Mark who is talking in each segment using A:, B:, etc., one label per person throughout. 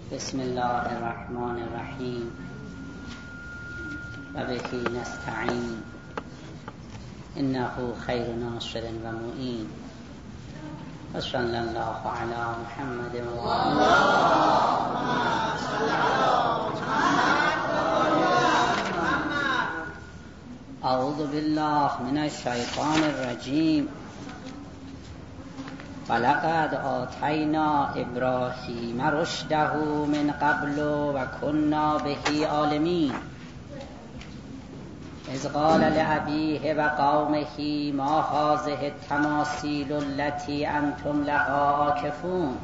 A: بسم الله الرحمن الرحیم و به نستعین انه خیر ناصر و معین و صلی الله علی محمد و اعوذ بالله من الشیطان الرجیم ولقد آتینا ابراهیم رشده من قبل و کنا به عالمین اذ قال لأبیه و قومه ما هذه التماثیل التي انتم لها عاکفون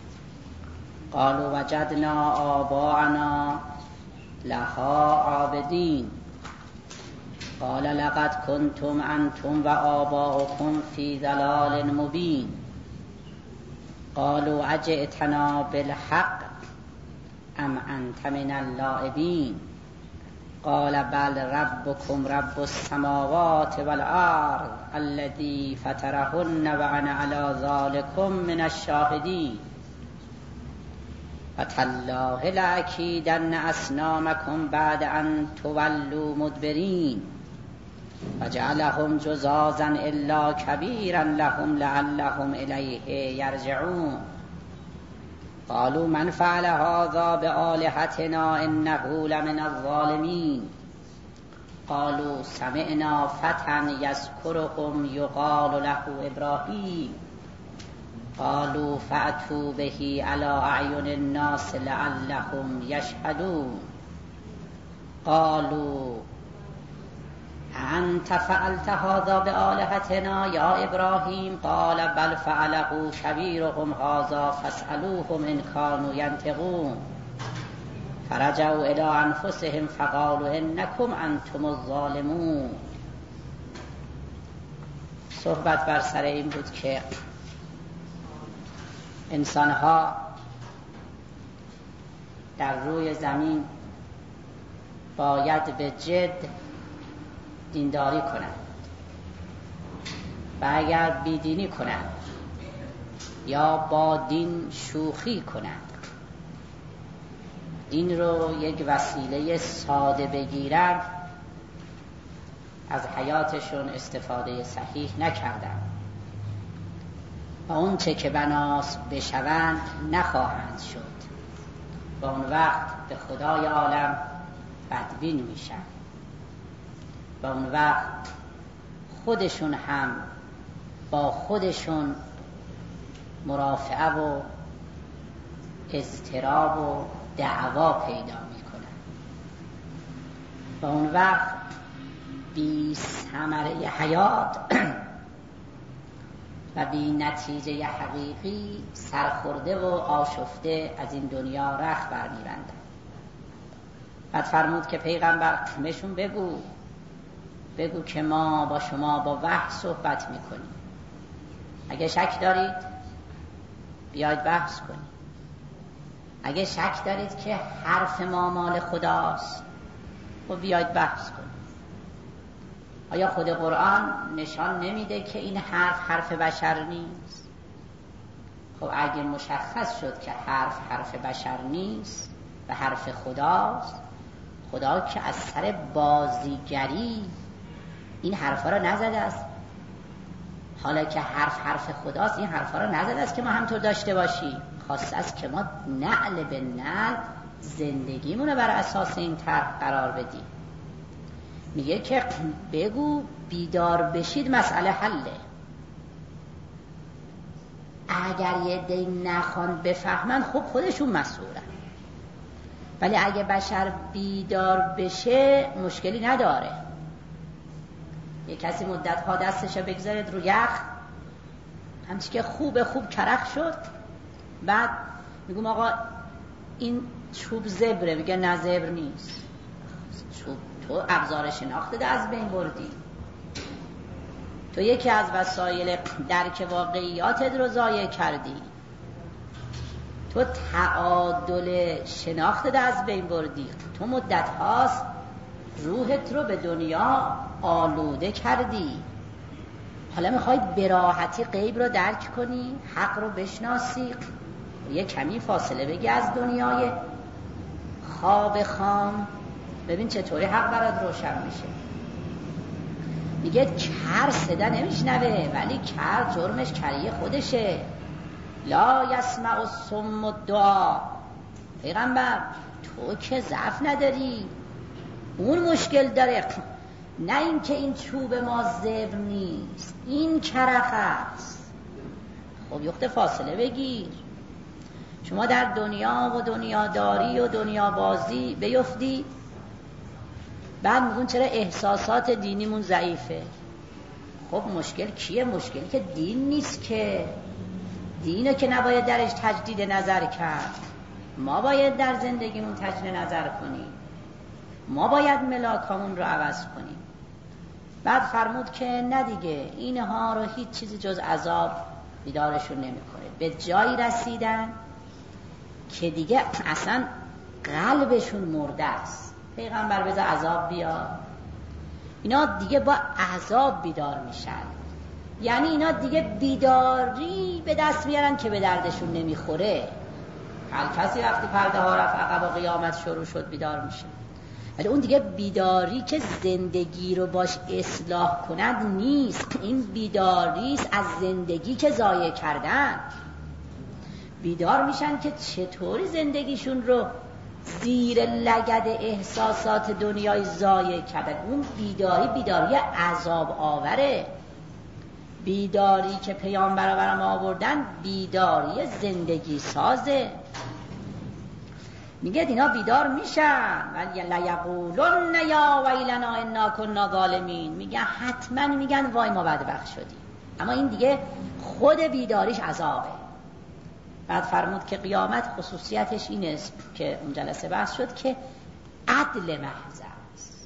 A: قالوا وجدنا آباءنا لها عابدین قال لقد كنتم انتم و آباؤكم في ضلال مبین قالوا اجئتنا بالحق ام انت من اللاعبین قال بل ربكم رب السماوات والارض الذي فطرهن وانا على ذلكم من الشاهدين فتالله لاكيدن اصنامكم بعد ان تولوا مدبرين وجعلهم جزازا الا كبيرا لهم لعلهم اليه يرجعون قالوا من فعل هذا بآلهتنا انه لمن الظالمين قالوا سمعنا فتى يذكرهم يقال له ابراهيم قالوا فأتوا به على اعين الناس لعلهم يشهدون قالوا أنت فعلت هذا بآلهتنا يا إبراهيم قال بل فعله كبيرهم هذا فاسألوهم إن كانوا ينطقون فرجعوا إلى أنفسهم فقالوا إنكم أنتم الظالمون. صحبت بر سر این بود که انسانها در روی زمین باید به جد دینداری کنند و اگر بیدینی کنند یا با دین شوخی کنند، دین رو یک وسیله ساده بگیرند، از حیاتشون استفاده صحیح نکردند و اون چه که بناس بشوند نخواهند شد و اون وقت به خدای عالم بدبین میشن و اون وقت خودشون هم با خودشون مرافعه و اضطراب و دعوا پیدا میکنن و اون وقت بی ثمره حیات و بی نتیجه حقیقی سرخورده و آشفته از این دنیا رخ برمی‌بندن. بعد فرمود که پیغمبر بهشون بگو که ما با شما با وحی صحبت میکنیم، اگه شک دارید بیاید بحث کنید، اگه شک دارید که حرف ما مال خداست و بیاید بحث کنید. آیا خود قرآن نشان نمیده که این حرف بشر نیست؟ خب اگه مشخص شد که حرف بشر نیست و حرف خداست، خدا که از سر بازیگری این حرفا را نزده است، حالا که حرف خداست این حرفا را نزده است که ما همطور داشته باشیم، خواسته است که ما نعل به نعل زندگیمون رو بر اساس این طرح قرار بدیم. میگه که بگو بیدار بشید، مسئله حله. اگر یه دی نخوان بفهمن خب خودشون مسئولن، ولی اگه بشر بیدار بشه مشکلی نداره. یه کسی مدت‌ها دستشو بگذارید رو یخ، همچی که خوب کرخ شد، بعد میگم آقا این چوب زبره، میگه نه زبر نیست، چوب تو ابزار شناخته از بین بردی، تو یکی از وسایل درک واقعیاتت رو ضایع کردی، تو تعادل شناخت از بین بردی، تو مدت هاست روحت رو به دنیا آلوده کردی، حالا میخوای به راحتی غیب رو درک کنی، حق رو بشناسی، یه کمی فاصله بگی از دنیای خواب خام، ببین چطوری حق برات روشن میشه. میگه کر صدا نمیشنوه، ولی کر جرمش کری خودشه. لا یسمع الصم الدعا. پیغمبر تو که ضعف نداری، اون مشکل داره، نه این که این چوب ما زبر نیست، این کرخ است. خب یخت فاصله بگیر. شما در دنیا و دنیاداری و دنیا بازی بیفتی، بعد میگون چرا احساسات دینیمون ضعیفه. خب مشکل کیه؟ مشکلی که دین نیست، که دینه که نباید درش تجدید نظر کرد. ما باید در زندگیمون تجدید نظر کنیم، ما باید ملاکامون رو عوض کنیم. بعد فرمود که نه دیگه، اینها رو هیچ چیزی جز عذاب بیدارشون نمیکنه. به جایی رسیدن که دیگه اصلا قلبشون مرده است. پیغمبر بذار عذاب بیاد، اینا دیگه با عذاب بیدار میشن. یعنی اینا دیگه بیداری به دست میارن که به دردشون نمیخوره. هر کسی وقتی پرده ها رفت عقب و قیامت شروع شد بیدار میشه، ولی اون دیگه بیداری که زندگی رو باش اصلاح کند نیست. این بیداری است از زندگی که ضایع کردن. بیدار میشن که چطوری زندگیشون رو زیر لگد احساسات دنیای ضایع کردن. اون بیداری عذاب آوره. بیداری که پیامبر برام آوردن بیداری زندگی سازه. میگه اینا بیدار میشن ولی لیقولن یا ویلنا انا کنا ظالمین. میگه حتما میگن وای ما بدبخت شدیم. اما این دیگه خود بیداریش عذابه. بعد فرمود که قیامت خصوصیتش این است که اون جلسه بحث شد که عدل محض است.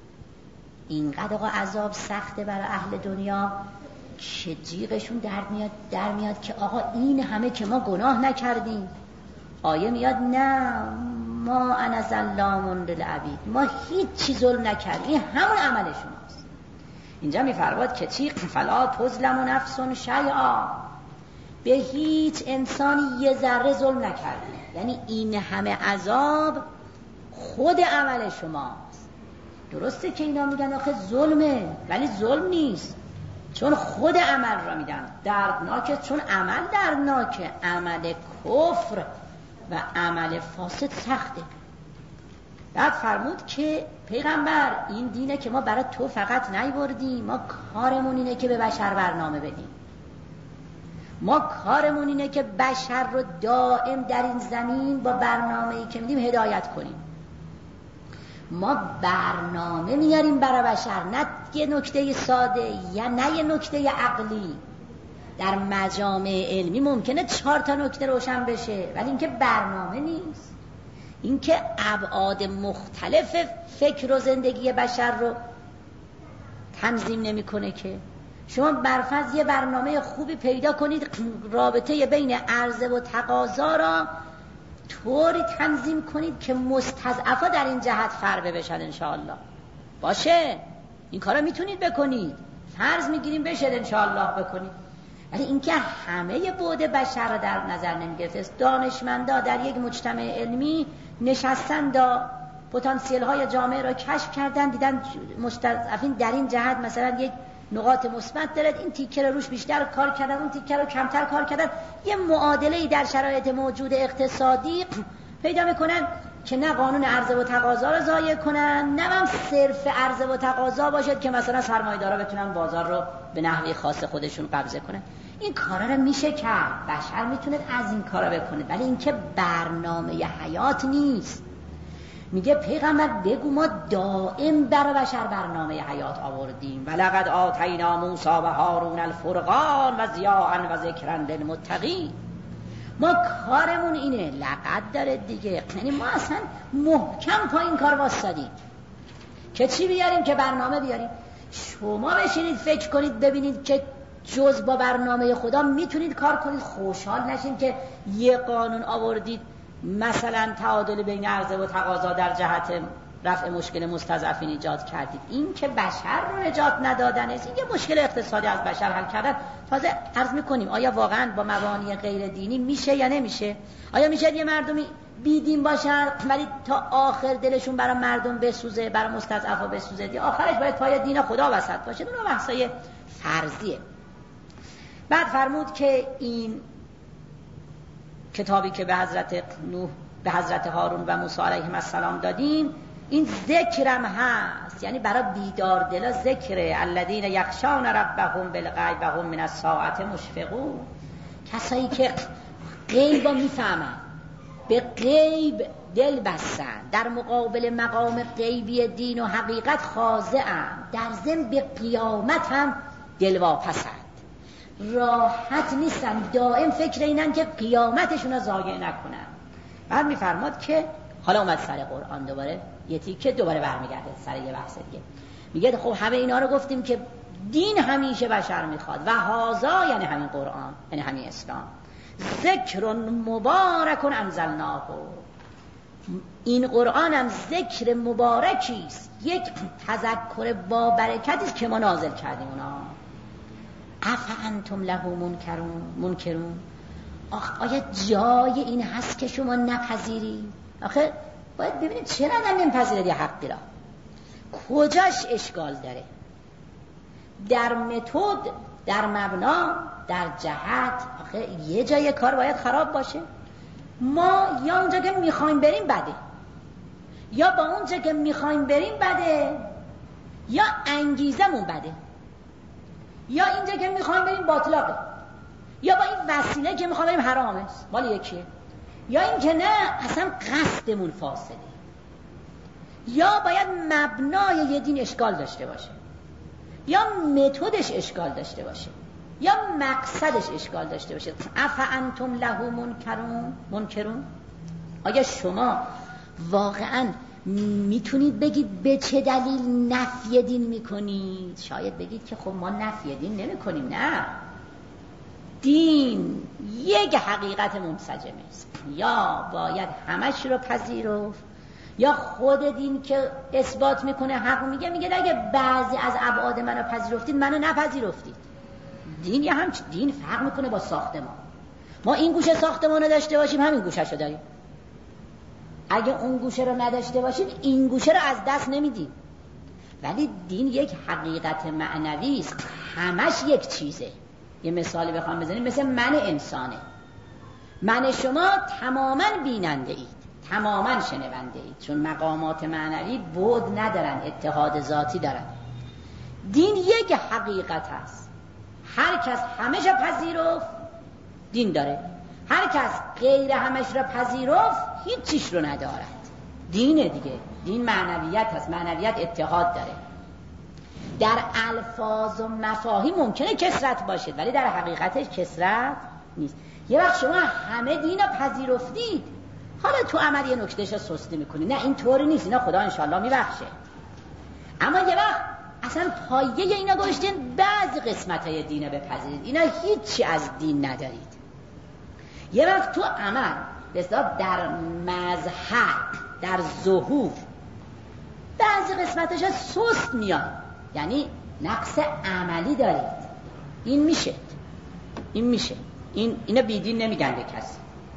A: اینقدر آقا عذاب سخته برای اهل دنیا که جیغشون در میاد که آقا این همه که ما گناه نکردیم. آیه میاد نه ما انا ظلام للعبید، ما هیچ چیز ظلم نکردیم، این همون عمل شماست. اینجا میفرماد که چی؟ فلا تظلم نفس شیئا، به هیچ انسانی یه ذره ظلم نکردیم. یعنی این همه عذاب خود عمل شماست. درسته که اینا میگن آخه ظلمه، ولی ظلم نیست، چون خود عمل را میدن. دردناکه چون عمل دردناکه، عمل کفر و عمل فاسد سخته. بعد فرمود که پیغمبر این دینه که ما برای تو فقط نیوردیم، ما کارمون اینه که به بشر برنامه بدیم. ما کارمون اینه که بشر رو دائم در این زمین با برنامه‌ای که میدیم هدایت کنیم. ما برنامه میاریم برای بشر، نه یه نکته ساده یا نه یه نکته عقلی. در مجامع علمی ممکنه 4 نکته روشن بشه، ولی اینکه برنامه نیست. اینکه ابعاد مختلف فکر و زندگی بشر رو تنظیم نمیکنه. که شما برفرض یه برنامه خوبی پیدا کنید، رابطه بین عرضه و تقاضا را طوری تنظیم کنید که مستضعفا در این جهت فربه بشن انشاءالله. باشه، این کارا میتونید بکنید، فرض میگیریم بشه انشاءالله بکنید. ولی اینکه همه بعد بشر را در نظر نمیگرفت. دانشمندا در یک مجتمع علمی نشستن، دا پتانسیل های جامعه را کشف کردن، دیدن مستضعفین در این جهت مثلا یک نقاط مثبت دارد، این تیکه رو روش بیشتر کار کردن، اون تیکه رو کمتر کار کردن. یه معادله‌ای در شرایط موجود اقتصادی پیدا میکنن که نه قانون عرضه و تقاضا رو ضایع کنن، نه هم صرف عرضه و تقاضا باشد که مثلا سرمایه‌دارا بتونن بازار رو به نحوی خاص خودشون قبضه کنن. این کارا رو میشه کرد، بشر میتونه از این کارا بکنه، ولی اینکه برنامه حیات نیست. میگه پیغمبر بگو ما دائم برای بشر برنامه حیات آوردیم. ولقد آتینا موسی و هارون الفرقان و ضیاء و ذکرا للمتقین. ما کارمون اینه، لقد داره دیگه، یعنی ما اصلا محکم پا این کار واسطادیم که چی بیاریم، که برنامه بیاریم. شما بشینید فکر کنید ببینید که جز با برنامه خدا میتونید کار کنید. خوشحال نشین که یه قانون آوردید مثلا تعادل بین عرضه و تقاضا در جهت رفع مشکل مستضعفین ایجاد کردید. این که بشر رو نجات ندادن است، این یه مشکل اقتصادی از بشر حل کردن. تازه عرض میکنیم آیا واقعا با مبانی غیر دینی میشه یا نمیشه؟ آیا میشه یه مردمی بیدین باشن ولی تا آخر دلشون برای مردم بسوزه، برای مستضعفا بسوزه؟ دی آخرش باید پای دین خدا وسط باشه. اون بحثای فرضیه. بعد فرمود که این کتابی که به حضرت نوح، به حضرت هارون و موسی علیهم السلام دادیم، این ذکرم هست، یعنی برای بیدار دلا ذکره. الذین یخشون ربهم بالغیب و هم من الساعة مشفقون. کسایی که غیب رو میفهمن، به غیب دل بستن، در مقابل مقام غیبی دین و حقیقت خاضعن، در ضمن به قیامت هم دلواپسند، راحت نیستن، دائم فکر اینن که قیامتشون رو ضایع نکنن. بعد میفرماد که حالا اومد سر قرآن، دوباره یه تیکه دوباره برمیگرده سر یه بحث دیگه. میگه خب همه اینا رو گفتیم که دین همیشه بشر میخواد و هازا یعنی همین قرآن، یعنی همین اسلام. ذکر مبارک انزلناه، این قرآن هم ذکر مبارکی است، یک تذکر با برکتی است که ما نازل کردیم. اونا افانتم له منکرون، آیا جای این هست که شما نپذیرید؟ آخه باید ببینید چرا نمیپذیرید یه حقی را، کجاش اشکال داره؟ در متد، در مبنا، در جهت. آخه یه جای کار باید خراب باشه. ما یا اونجا که میخوایم بریم بده، یا با اونجا که میخوایم بریم بده، یا انگیزمون بده، یا اینجا که میخوایم بریم باطلاقه، یا با این وسیله که میخوایم بریم حرامه. مال یکیه. یا این که نه اصلا قصدمون فاسده، یا باید مبنای یه دین اشکال داشته باشه، یا متدش اشکال داشته باشه، یا مقصدش اشکال داشته باشه. افانتم له منکرون، آیا شما واقعا میتونید بگید به چه دلیل نفی دین میکنید؟ شاید بگید که خب ما نفی دین نمیکنیم. نه، دین یک حقیقت منسجمه است، یا باید همش رو پذیرفت، یا خود دین که اثبات میکنه حق میگه اگه بعضی از ابعاد منو پذیرفتید منو نپذیرفتید. دین یا همچین دین فرق میکنه با ساختمان. ما این گوشه ساختمان رو داشته باشیم همین گوشه رو داریم، اگه اون گوشه رو نداشته باشیم این گوشه رو از دست نمیدیم. ولی دین یک حقیقت معنوی است، همش یک چیزه. یه مثالی بخوام بزنیم، مثل من انسانه، من شما تماما بیننده اید، تماما شنونده اید، چون مقامات معنوی بعد ندارن، اتحاد ذاتی دارن. دین یک حقیقت است، هر کس همش رو پذیرفت دین داره، هر کس غیر همش رو پذیرفت هیچ چیش رو ندارد. دینه دیگه، دین معنویت هست، معنویت اتحاد داره. در الفاظ و مفاهیم ممکنه کثرت باشه ولی در حقیقتش کثرت نیست. یه وقت شما همه دین رو پذیرفتید، حالا تو عمل یه نکتهش رو سستی میکنی، نه این طوری نیست، اینا خدا انشالله میبخشه. اما یه وقت اصلا پایه اینا گذاشتین بعضی قسمت‌های دین رو بپذیرید، اینا هیچی از دین ندارید. یه وقت تو عمل بسیار در مظهر، در ظهور بعضی قسمتش سست میاد، یعنی نقص عملی دارید. این میشه، این میشه، اینا بیدین نمیگن به کسی.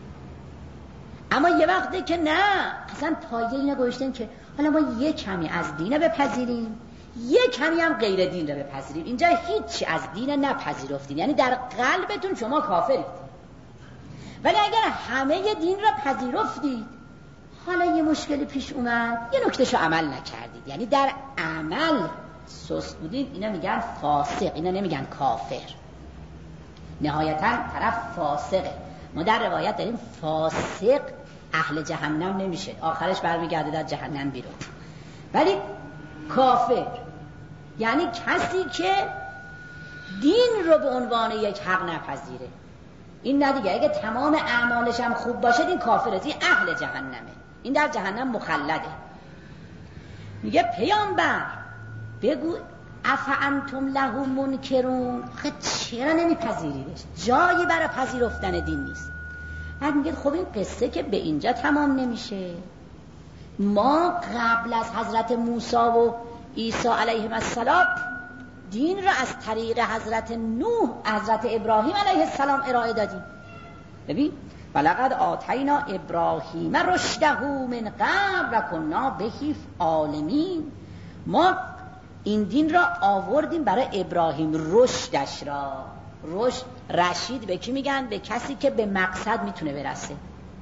A: اما یه وقته که نه، اصلا پایه اینا گذاشتن که حالا ما یه کمی از دین بپذیریم، یه کمی هم غیر دین رو بپذیریم. اینجا هیچی از دین نپذیرفتین، یعنی در قلبتون شما کافرید. ولی اگر همه دین رو پذیرفتید، حالا یه مشکل پیش اومد، یه نکتهشو عمل نکردید، یعنی در عمل سست بودید، اینا میگن فاسق، اینا نمیگن کافر. نهایتا طرف فاسقه. ما در روایت داریم فاسق اهل جهنم نمیشه، آخرش برمیگرده در جهنم بیرون. ولی کافر یعنی کسی که دین رو به عنوان یک حق نپذیره. این نه دیگه، اگه تمام اعمالش هم خوب باشه این کافره، این اهل جهنمه، این در جهنم مخلده. میگه پیامبر بگو افانتم له منکرون، چرا نمیپذیریدش؟ جایی برای پذیرفتن دین نیست. بعد میگه خب این قصه که به اینجا تمام نمیشه، ما قبل از حضرت موسی و عیسی علیهم السلام دین را از طریق حضرت نوح، حضرت ابراهیم علیه السلام ارائه دادیم. ببین ولقد آتینا ابراهیم رشده من قبل و کنا به عالمین. ما این دین را آوردیم برای ابراهیم، رشدش را. رشد، رشید به کی میگن؟ به کسی که به مقصد میتونه برسه.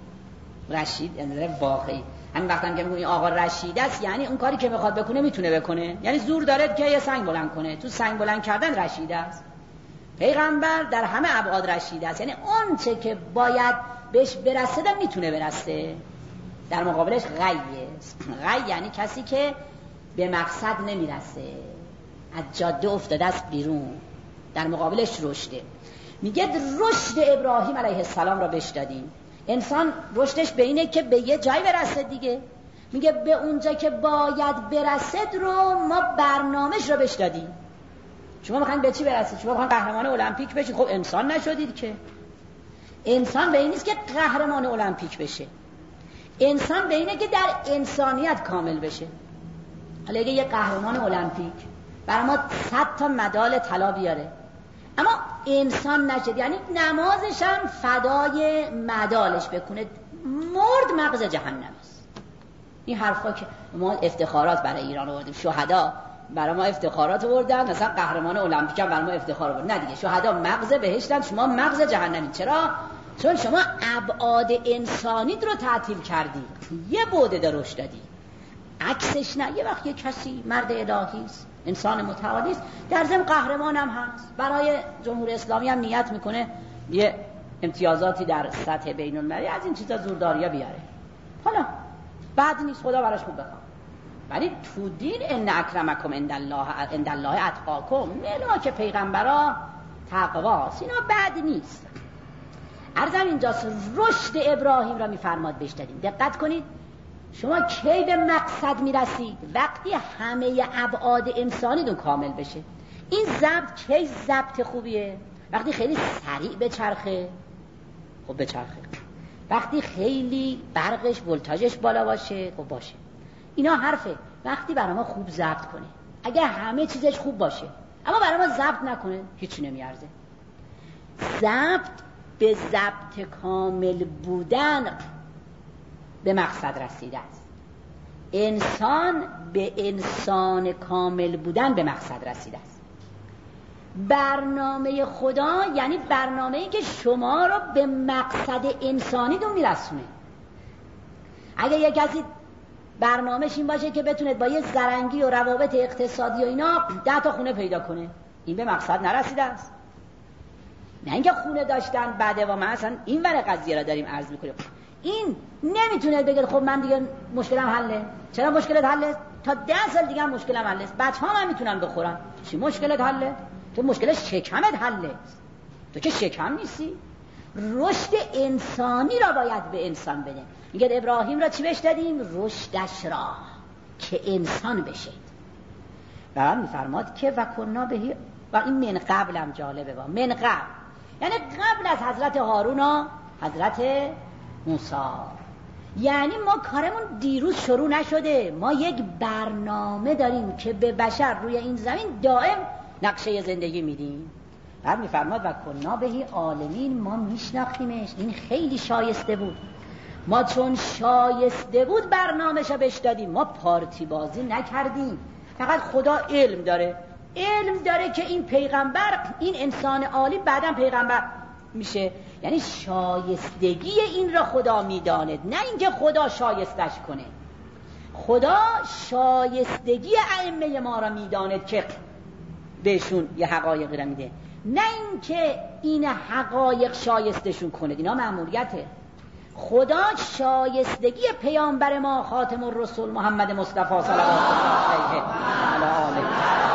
A: رشید یعنی واقعی. همین وقتا که میگن آقا رشید است یعنی اون کاری که میخواد بکنه میتونه بکنه، یعنی زور داره که یه سنگ بلند کنه. تو سنگ بلند کردن رشید است. پیغمبر در همه ابعاد رشید است، یعنی اون چه که باید بهش برسه میتونه برسه. در مقابلش غی است. غی یعنی کسی که به مقصد نمیرسه، از جاده افتاده است بیرون. در مقابلش رشده. میگه رشد ابراهیم علیه السلام را بهش دادیم. انسان رشدش به اینه که به یه جای برسه دیگه. میگه به اونجا که باید برسد رو ما برنامه‌اش رو بهش دادیم. شما میخواین به چی برسید؟ شما میخواین قهرمان المپیک بشید؟ خب انسان نشدید که. انسان به این نیست که قهرمان المپیک بشه. انسان به اینه که در انسانیت کامل بشه. حالا اگه یه قهرمان المپیک برای ما 100 تا مدال طلا بیاره اما انسان نشد، یعنی نمازش هم فدای مدالش بکنه، مرد مغز جهنم است. این حرفا که ما افتخارات برای ایران آوردیم، شهدا برای ما افتخارات آوردن، مثلا قهرمان المپیک هم برای ما افتخار آورد. نه دیگه، شهدا مغز بهشتن، شما مغز جهنمی. چرا؟ چون شما ابعاد انسانی رو تعطیل کردی، یه بعد درش دادی، عکسش نه. یه وقت یه کسی مرد الهی است، انسان متعالی است، در ضمن قهرمان هم هست، برای جمهوری اسلامی هم نیت میکنه یه امتیازاتی در سطح بین المللی از این چیزا زورداریا بیاره. حالا بعد نیست، خدا براش خوب بخواد. ولی تو دین ان اکرمکم عند الله اتقاکم، ملاک پیغمبرا تقواست، اینا بد نیست. عرضم اینجاست رشد ابراهیم را میفرماد بهش دادیم. دقت کنید، شما کی به مقصد میرسید؟ وقتی همه ابعاد انسانی دون کامل بشه. این ضبط کی ضبط خوبیه؟ وقتی خیلی سریع بچرخه، خب بچرخه. وقتی خیلی برقش ولتاژش بالا باشه، خب باشه. اینا حرفه. وقتی برای ما خوب ضبط کنه، اگر همه چیزش خوب باشه اما برای ما ضبط نکنه، هیچی نمیارزه. ضبط به ضبط کامل بودن به مقصد رسیده است. انسان به انسان کامل بودن به مقصد رسیده است. برنامه خدا یعنی برنامه‌ای که شما رو به مقصد انسانی دون میرسونه. اگه یک کسی برنامه‌ش این باشه که بتونه با یه زرنگی و روابط اقتصادی و اینا 10 تا خونه پیدا کنه، این به مقصد نرسیده است. نه اینکه خونه داشتن بعده و ما اصلا این ور قضیه را داریم عرض میکنیم. این نمیتونه بگه خب من دیگه مشکلم حله. چرا مشکلت حله؟ تا 10 سال دیگه هم مشکلم حله. بچه‌ها هم میتونن بخورن. چی مشکلت حله؟ تو مشکلش شکمت حله. تو که شکم نیستی. رشد انسانی را باید به انسان بده. میگه ابراهیم را چی بهش دادیم؟ رشدش را که انسان بشه. و میفرماد که و کنا بهی، و این من قبل هم جالبه، با من قبل یعنی قبل از حضرت هارون و حضرت موسی. یعنی ما کارمون دیروز شروع نشده، ما یک برنامه داریم که به بشر روی این زمین دائم نقشه زندگی میدیم. بعد میفرماد و کنا بهی عالمین، ما میشناختیمش، این خیلی شایسته بود، ما چون شایسته بود برنامه‌شو بهش دادیم، ما پارتی بازی نکردیم. فقط خدا علم داره که این پیغمبر، این انسان عالی بعداً پیغمبر میشه. یعنی شایستگی این را خدا میداند، نه اینکه خدا شایستش کنه. خدا شایستگی ائمه ما را میداند که بهشون یه حقایقی را میده، نه اینکه این حقایق شایستشون کنه. اینا مأموریته. خدا شایستگی پیامبر ما خاتم الرسول محمد مصطفی صلی الله علیه و آله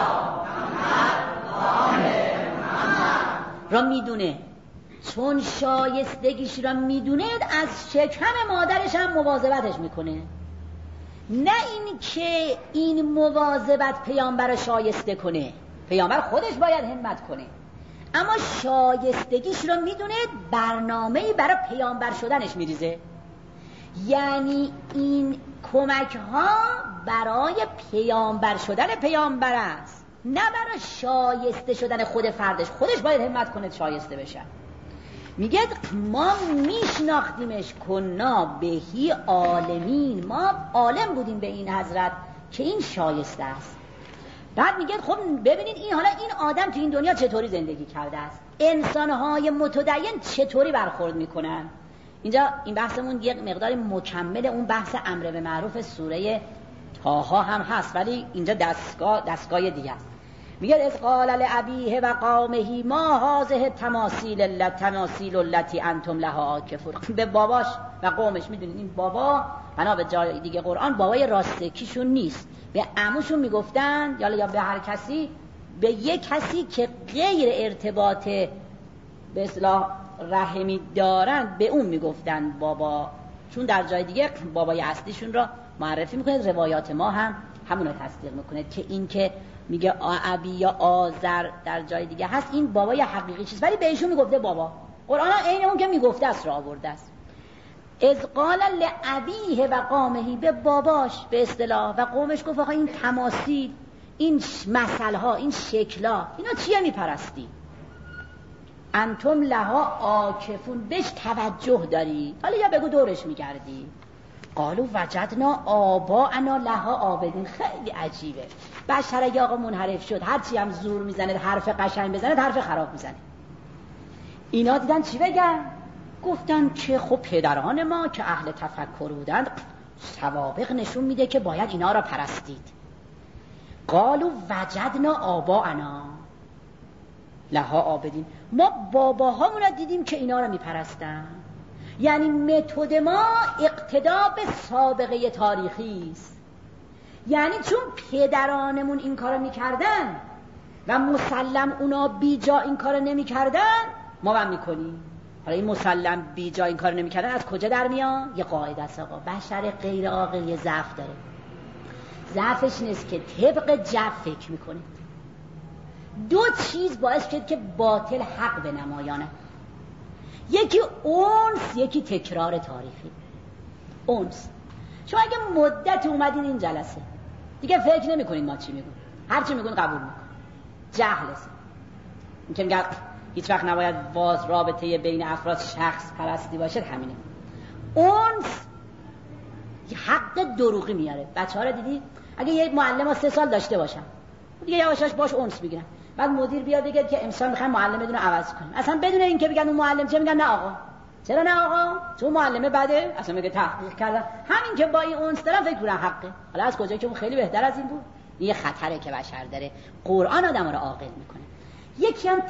A: را میدونه. چون شایستگیش را میدونه از شکم مادرش هم مواظبتش میکنه. نه این که این مواظبت پیامبر شایسته کنه، پیامبر خودش باید همت کنه، اما شایستگیش را میدونه، برنامه‌ای برای پیامبر شدنش میریزه. یعنی این کمک ها برای پیامبر شدن پیامبر است، نه برای شایسته شدن خود فردش. خودش باید همت کنه شایسته بشه. میگه ما میشناختیمش، کنا بهی عالمین، ما عالم بودیم به این حضرت که این شایسته است. بعد میگه خب ببینید این حالا این آدم تو این دنیا چطوری زندگی کرده است، انسانهای متدین چطوری برخورد میکنن. اینجا این بحثمون یک مقدار مکمل اون بحث امر به معروف سوره طه هم هست، ولی اینجا دستگاه دیگه است. میگه اذ قال لابیه و قومه ما هذه التماثیل التي انتم لها عاکفون. به باباش و قومش، میدونید این بابا بنا به جای دیگه قرآن بابای راستکیشون نیست، به عموشون میگفتن یا به هر کسی، به یک کسی که غیر ارتباط به اصطلاح رحمی دارن به اون میگفتن بابا، چون در جای دیگه بابای اصلیشون را معرفی میکنه. روایات ما هم همون رو تصدیق میکنه که این که میگه ابی یا آذر در جای دیگه هست این بابای حقیقی چیست، ولی بهشون میگفته بابا. قرآن عین اون که میگفته است را آورده است. اذ قال لابیه و قومه، به باباش به اصطلاح و قومش گفت آقا این تماثیل، این مثلها، این شکلا، اینا چیه میپرستی؟ انتم لها عاکفون، بهش توجه داری؟ حالا یا بگو دورش میگردی. قالوا وجدنا آباءنا لها عابدین. خیلی عجیبه، بشر اگه آقا منحرف شد هرچی هم زور میزنه، حرف قشنگ بزنه، حرف خراب میزنه. اینا دیدن چی بگن؟ گفتن که خب پدران ما که اهل تفکر بودند سوابق نشون میده که باید اینا را پرستید. قالوا وجدنا آباءنا لها عابدین، ما باباهامون را دیدیم که اینا را میپرستن. یعنی متد ما اقتدا به سابقه تاریخی است. یعنی چون پدرانمون این کارو میکردن و مسلم اونا بی جا این کارو نمیکردن، ما هم میکنیم. حالا این مسلم بی جا این کارو نمیکردن از کجا در میاد؟ یه قاعده است آقا، بشر غیر عاقل یه ضعف داره. ضعفش نیست که طبق جو فکر میکنه. دو چیز باعث شد که باطل حق به نمایانه، یکی اونس، یکی تکرار تاریخی. اونس، شما اگه مدت اومدین این جلسه دیگه فکر نمی کنین ما چی میگون، هر چی میگون قبول میکن. جهل است. این که میگه هیچ وقت نباید باز رابطه بین افراد شخص پرستی باشد، همینه. اونس حق دروغی میاره. بچه‌ها رو دیدی اگه یه معلم 3 سال داشته باشن دیگه یواشاش باش اونس میگیرن، بعد مدیر بیاد بگه که امسال میخوایم معلمتون رو عوض کنیم، اصلا بدون اینکه بگن اون معلم چه، میگن نه آقا. چرا نه آقا؟ چون معلمه بده. اصلا میگه تحقیق کردن، همین که با این اونس دارن فکر کنن حقه. حالا از کجا که اون خیلی بهتر از این بود؟ این یه خطره که بشر داره. قرآن آدم رو عاقل میکنه. یکی هم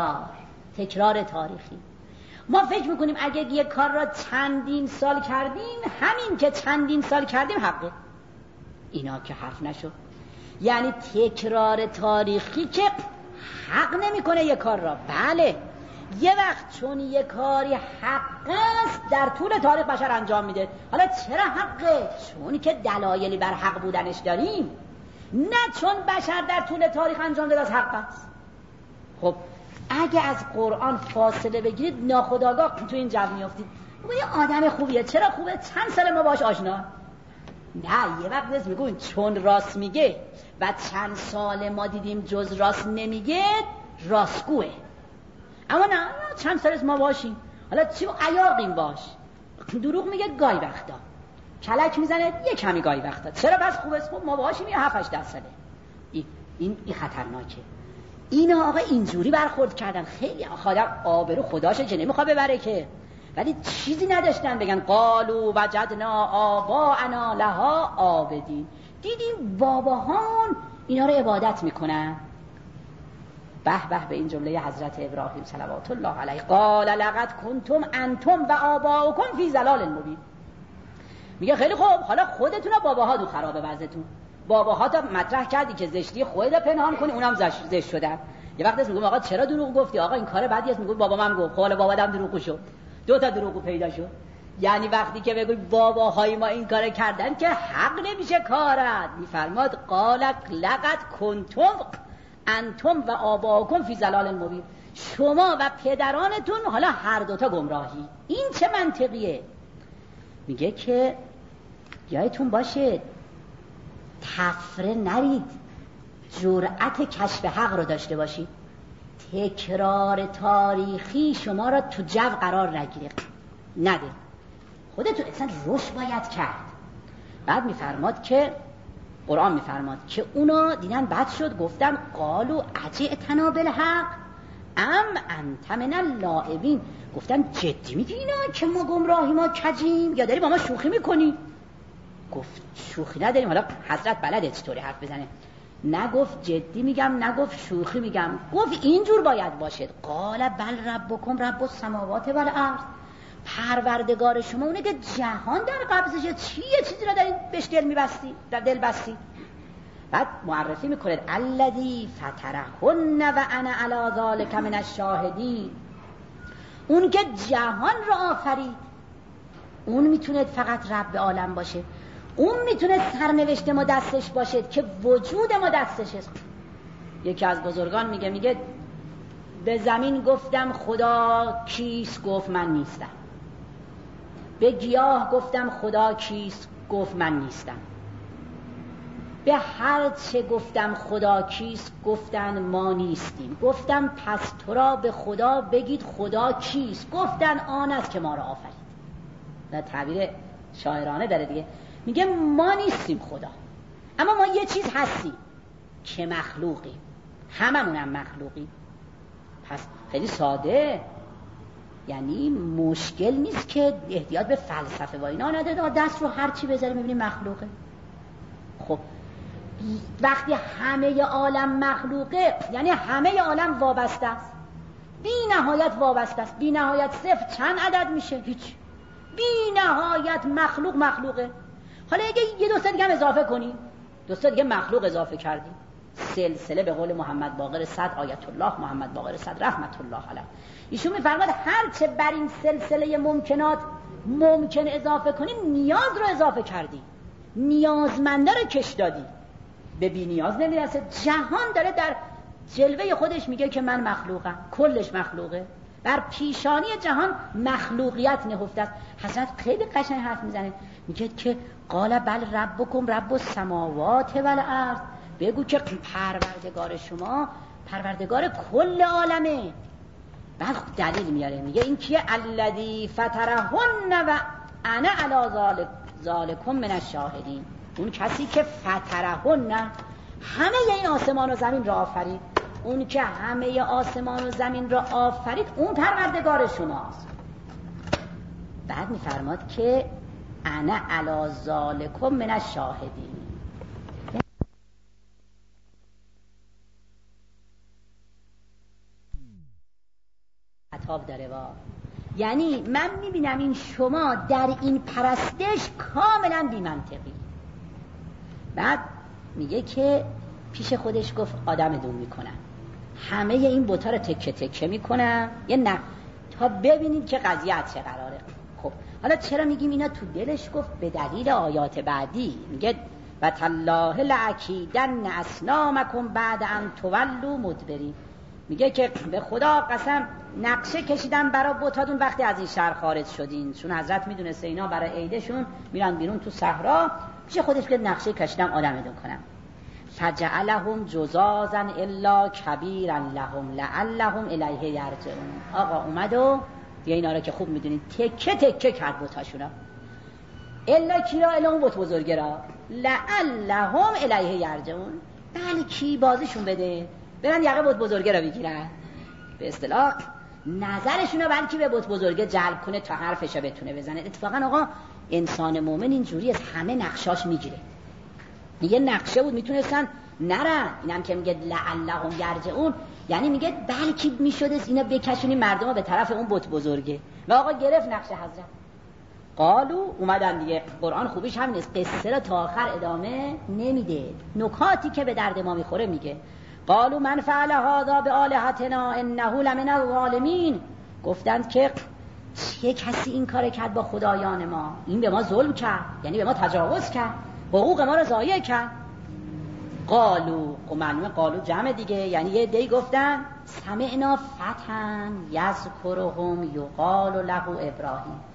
A: تکرار تاریخی. ما فکر میکنیم اگه یه کار را چندین سال کردیم، همین که چندین سال کردیم حقه. اینا که حرف نشد. یعنی تکرار تاریخی که حق نمیکنه یه کار را. بله یه وقت چون یه کاری حق است در طول تاریخ بشر انجام میده. حالا چرا حقه؟ چون که دلایلی بر حق بودنش داریم، نه چون بشر در طول تاریخ انجام داده از حق است. خب اگه از قرآن فاصله بگیرید ناخودآگاه تو این جو میافتید. یه آدم خوبیه، چرا خوبه؟ چند سال ما باش آشنا. نه یه وقت نیست میگون چون راست میگه و چند سال ما دیدیم جز راست نمیگه راستگوه. اما نه چند سال ما باشیم، حالا چی عیاقیم باش. دروغ میگه گاهی وقتا، کلک میزنه یه کمی گاهی وقتا. چرا بس خوبه؟ خب ما باشیم یه 7-8 ساله. این خطرناکه. اینا آقا اینجوری برخورد کردن. خیلی آدم آبرو خداشه که نمیخواد ببره که، ولی چیزی نداشتن بگن قالوا وجدنا آباءنا لها عابدین. دیدیم باباهامون اینا رو عبادت میکنن. به به به این جمله حضرت ابراهیم صلوات الله علیه، قال لقد کنتم انتم و آباؤکم فی ضلال مبین. میگه خیلی خوب، حالا خودتون و باباها دو خرابه وضعتون. باباها تا مطرح کردی که زشتی خودت پنهان کنی، اونم زشت شدن. یه وقت میگم آقا چرا دروغ گفتی؟ آقا این کار بدی است. میگه بابا من گفت. خب حالا بابام دروغ شد، 2 تا دروغ پیدا شد. یعنی وقتی که بگوی باباهای ما این کار کردن که حق نمیشه کارت. میفرماد قال لقد کنتم انتم و آباؤکم فی ضلال مبین. شما و پدرانتون حالا هر 2 تا گمراهی. این چه منطقیه؟ میگه که یادتون باشه تفره نرید، جرأت کشف حق رو داشته باشید. تکرار تاریخی شما را تو جو قرار نگیره، نده. خودتون اصلا رشد باید کرد. بعد میفرماد که قرآن میفرماد که اونا دیدن بد شد، گفتن قالوا اجئتنا بالحق ام انت من اللاعبین. گفتن جدی میگی اینا که ما گمراهی ما کجیم یا داری با ما شوخی میکنی؟ گفت شوخی نداریم. حالا حضرت بلده چطوری حرف بزنه، نگفت جدی میگم، نگفت شوخی میگم، گفت اینجور باید باشد. قال بل ربکم رب السماوات والارض، پروردگار شما اونه که جهان در قبضشه، چیه چیزی رو دارید بهش دل میبستی، در دل بستی. بعد معرفی میکنه الذی فطرهن و انا علی ذلک من الشاهدین، اون که جهان رو آفرید، اون میتونه فقط رب عالم باشه، اون میتونه سرنوشت ما دستش باشه که وجود ما دستش است. یکی از بزرگان میگه به زمین گفتم خدا کیست، گفت من نیستم. به گیاه گفتم خدا کیست، گفت من نیستم. به هر چه گفتم خدا کیست، گفتن ما نیستیم. گفتم پس تو را به خدا بگید خدا کیست، گفتن آن است که ما را آفرید. نه تعبیر شاعرانه داره دیگه، میگه ما نیستیم خدا، اما ما یه چیز هستیم که مخلوقیم، هممونم مخلوقیم. پس خیلی ساده، یعنی مشکل نیست که احتیاج به فلسفه و اینا نداره، دست رو هر چی بذاری میبینی مخلوقه. خب وقتی همه عالم مخلوقه یعنی همه عالم وابسته است، بی نهایت وابسته است. بی نهایت صفر چند عدد میشه؟ هیچ. بی نهایت مخلوقه. حالا اگه یه دوستا دیگه هم اضافه کنی، دوستا دیگه مخلوق اضافه کردی، سلسله به قول محمد باقر صد آیت الله، محمد باقر صد رحمت الله علیه، ایشون میفرماد هر چه بر این سلسله ممکنات ممکن اضافه کنی نیاز رو اضافه کردی، نیازمنده رو کش دادی، به بی نیاز نمیرسه. جهان داره در جلوه خودش میگه که من مخلوقم، کلش مخلوقه، بر پیشانی جهان مخلوقیت نهفته است. حضرت خیلی قشنگ حرف میزنه، میگه که قال بل ربکم رب السماوات والارض، بگو که پروردگار شما پروردگار کل عالمه. بعد دلیل میاره، میگه این کیه؟ الذی فطرهن و انا علی ذالکم من الشاهدین، اون کسی که فطرهن همه این آسمان و زمین را آفرید، اون که همه آسمان و زمین را آفرید اون پروردگار شماست. بعد میفرماد که انا علی ذالکم من الشاهدین. خطاب داره یعنی من میبینم این شما در این پرستش کاملا بی منطقی. بعد میگه که پیش خودش گفت آدم دون میکنن، همه این بوتا رو تکه تکه میکنن، یه نه تا ببینید که قضیه از چه قراره. خب حالا چرا میگیم اینا تو دلش؟ گفت به دلیل آیات بعدی، میگه و تالله لأکیدن اصنامکم بعد ان تولوا مدبرین، میگه که به خدا قسم نقشه کشیدم برای بتاتون وقتی از این شهر خارج شدین، چون حضرت میدونسته اینا برای عیدشون میرن بیرون تو صحرا، پیش خودش که نقشه کشیدم آدمتون کنم. فجعلهم جزازا الا کبیرا لهم لعلهم الیه یرجعون. آقا اومد و دیگه اینا رو که خوب میدونید تکه تکه کرد بتاشونا، الا کی را؟ الا اون بت بزرگه را، لعلهم الیه یرجعون، بلکی بازشون بده برن یقه بت بزرگه را بگیرن. به اصطلاح نظرشون رو بلکی به بت بزرگه جلب کنه تا حرفش رو بتونه بزنه. اتفاقا آقا انسان مومن اینجوری از همه نقشاش میگیره. یه نقشه بود میتونستن نرن، اینم که میگه لعلهم یرجعون یعنی میگه بلکی میشده اینا بکشونی مردم به طرف اون بت بزرگه. و آقا گرفت نقشه حضرت، قالو اومدن دیگه. قرآن خوبیش همین است، قصه رو تا آخر ادامه نمیده، نکاتی که به درد ما میخوره میگه. قالو من فعل هذا بآلهتنا انه لمن الظالمین، گفتند که چه کسی این کار کرد با خدایان ما، این به ما ظلم کرد، یعنی به ما تجاوز کرد، حقوق ما رو ضایع کرد. قالو، معلومه قالو جمع دیگه، یعنی یه دی گفتن سمعنا فتحا یذکرهم یقال له ابراهیم،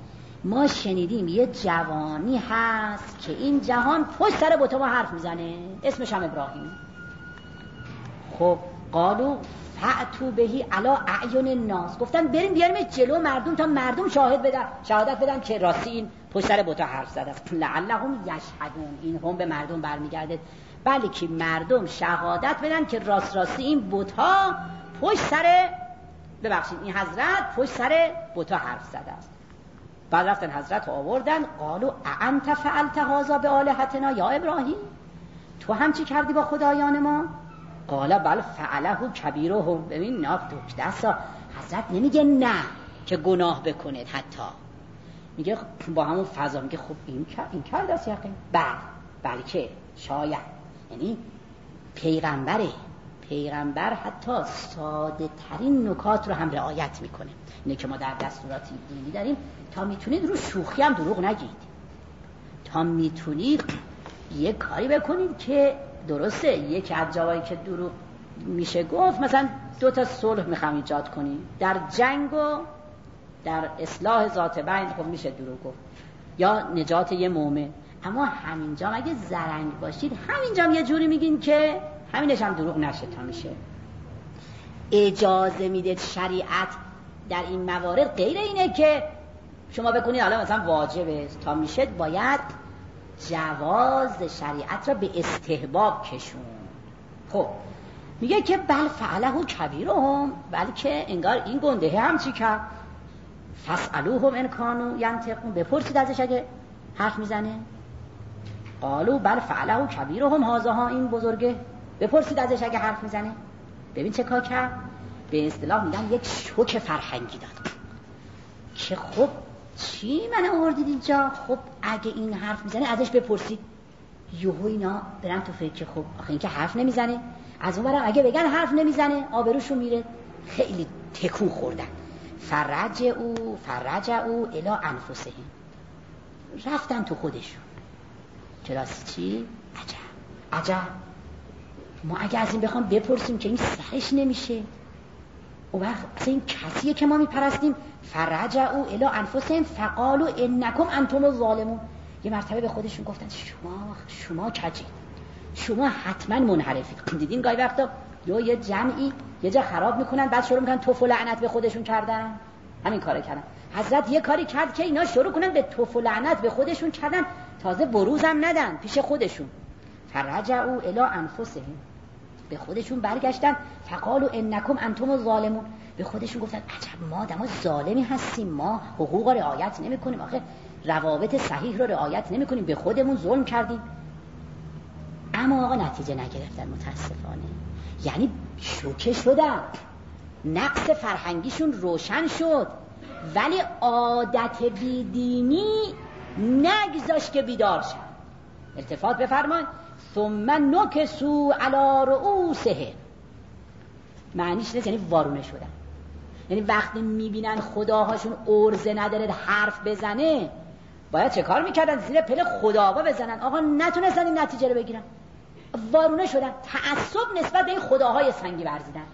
A: ما شنیدیم یه جوانی هست که این جهان پشت سر بت ما حرف میزنه، اسمش هم ابراهیم. خب قالو فأتو بهی علی اعین الناس، گفتن بریم بیاریم جلو مردم تا مردم شهادت بدن که راستی این پشت سر بت حرف زده است. لعلهم یشهدون، این هم به مردم برمیگرده، بله که مردم شهادت بدن که راستی این بت‌ها پشت سر، ببخشید این حضرت پشت سر بت‌ها حرف زده است. بعد رفتن حضرت آوردن، قالو اانت فعلت هذا بآلهتنا یا ابراهیم، تو هم چی کردی با خدایان ما؟ قال بل فعله کبیرهم. ببین ناف دکتسا، حضرت نمیگه نه که گناه بکنید، حتی میگه با همون فضا میگه خب این کرد است یقین، بلکه شاید، یعنی پیغمبر حتی ساده ترین نکات رو هم رعایت میکنه. اینه که ما در دستورات دینی داریم تا میتونید رو شوخی هم دروغ نگید، تا میتونید یه کاری بکنید که درسته. یکی از جاهایی که دروغ میشه گفت، مثلا 2 صلح میخوام ایجاد کنیم، در جنگ و در اصلاح ذات بین خب میشه دروغ گفت، یا نجات یه مومن. اما همینجا اگه زرنگ باشید، همینجا یه جوری میگین که همینش هم دروغ نشه تا میشه. اجازه میده شریعت در این موارد، غیر اینه که شما بکنید حالا مثلا واجبه تا میشه، باید جواز شریعت را به استحباب کشون. خب میگه که بل فعله کبیرهم، بلکه انگار این گنده هم چی کرد، فاسالوهم ان کانوا ینطقون، بپرسید ازش اگه حرف میزنه. قالو بل فعله کبیرهم هذا، این بزرگه، بپرسید ازش اگه حرف میزنه. ببین چه کار کرد، به اصطلاح میگن یک شوک فرهنگی داد که خب چی من آوردید اینجا، خب اگه این حرف میزنه ازش بپرسید. یهو اینا برن تو فکر خب آخه این که حرف نمیزنه، از اون برم اگه بگن حرف نمیزنه آبروشون میره، خیلی تکون خوردن. فرجعوا الی انفسهم، رفتن تو خودشون. کلاس چی؟ عجب ما اگه از این بخوام بپرسیم که این سرش نمیشه، اون وقت اصلا این کسیه که ما میپرستیم. فرجعوا الی انفسهم فقالوا انکم انتم الظالمون، یه مرتبه به خودشون گفتن شما کجید، شما حتما منحرفید. دیدین گاهی وقتا یه جمعی یه جا خراب میکنن، بعد شروع میکنن توف و لعنت به خودشون کردن. همین کارو کردن. حضرت یه کاری کرد که اینا شروع کنن به توف و لعنت به خودشون کردن، تازه بروز هم ندن پیش خودشون. فرجعوا الی انفسهم، به خودشون برگشتن. فقالوا انکم انتم الظالمون، به خودشون گفتن عجب ما آدما ظالمی هستیم، ما حقوق رو رعایت نمی‌کنیم، آخه روابط صحیح رو رعایت نمی‌کنیم، به خودمون ظلم کردیم. اما آقا نتیجه نگرفتن متاسفانه، یعنی شوکه شدن، نقص فرهنگیشون روشن شد، ولی عادت بیدینی نگذاشت که بیدار شد. التفات بفرمایید. ثم نکسوا علی رؤوسهم، معنیش نیست یعنی وارونه شدن، یعنی وقتی میبینن خداهاشون ارزه نداره حرف بزنه، باید چه کار میکردن؟ زیر پل خداها بزنن. آقا نتونستن این نتیجه رو بگیرن، وارونه شدن، تعصب نسبت به این خداهای سنگی ورزیدن،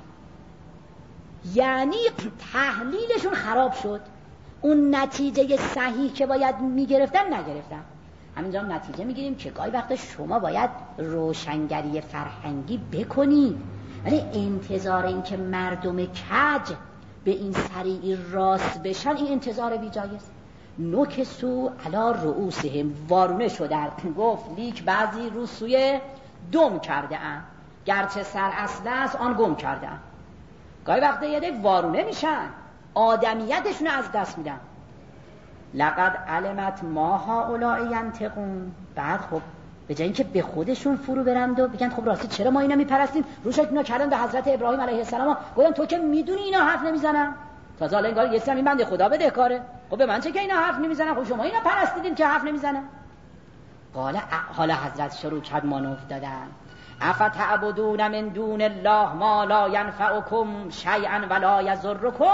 A: یعنی تحلیلشون خراب شد، اون نتیجه صحیح که باید میگرفتن نگرفتن. همینجا هم نتیجه میگیریم که گاهی وقتا شما باید روشنگری فرهنگی بکنید، ولی انتظار این که مردم کج به این سریعی راست بشن، این انتظار بیجایز. نکسوا علی رؤوسهم، وارونه شدن. گفت لیک بعضی رو سوی دم کرده اند، گرچه سر اصل است آن گم کرده اند. گاهی وقتا یه وارونه میشن، آدمیتشون از دست میدن. لقد علمت ما هؤلاء ینطقون، بعد خب به جای اینکه به خودشون فرو برند و بگن خب راستی چرا ما اینا میپرستیم، روش اینا کردن به حضرت ابراهیم علیه السلام، گفتن تو که میدونی اینا حرف نمیزنن، تازه الان انگار یه سری این بنده خدا بدهکاره، خب به من چه که اینا حرف نمیزنن، خب شما اینا پرستیدین که حرف نمیزنن. حالا حضرت شروع کرد مانور دادن. افتعبدون من دون الله ما لا ینفعکم شیئا ولا یضرکم،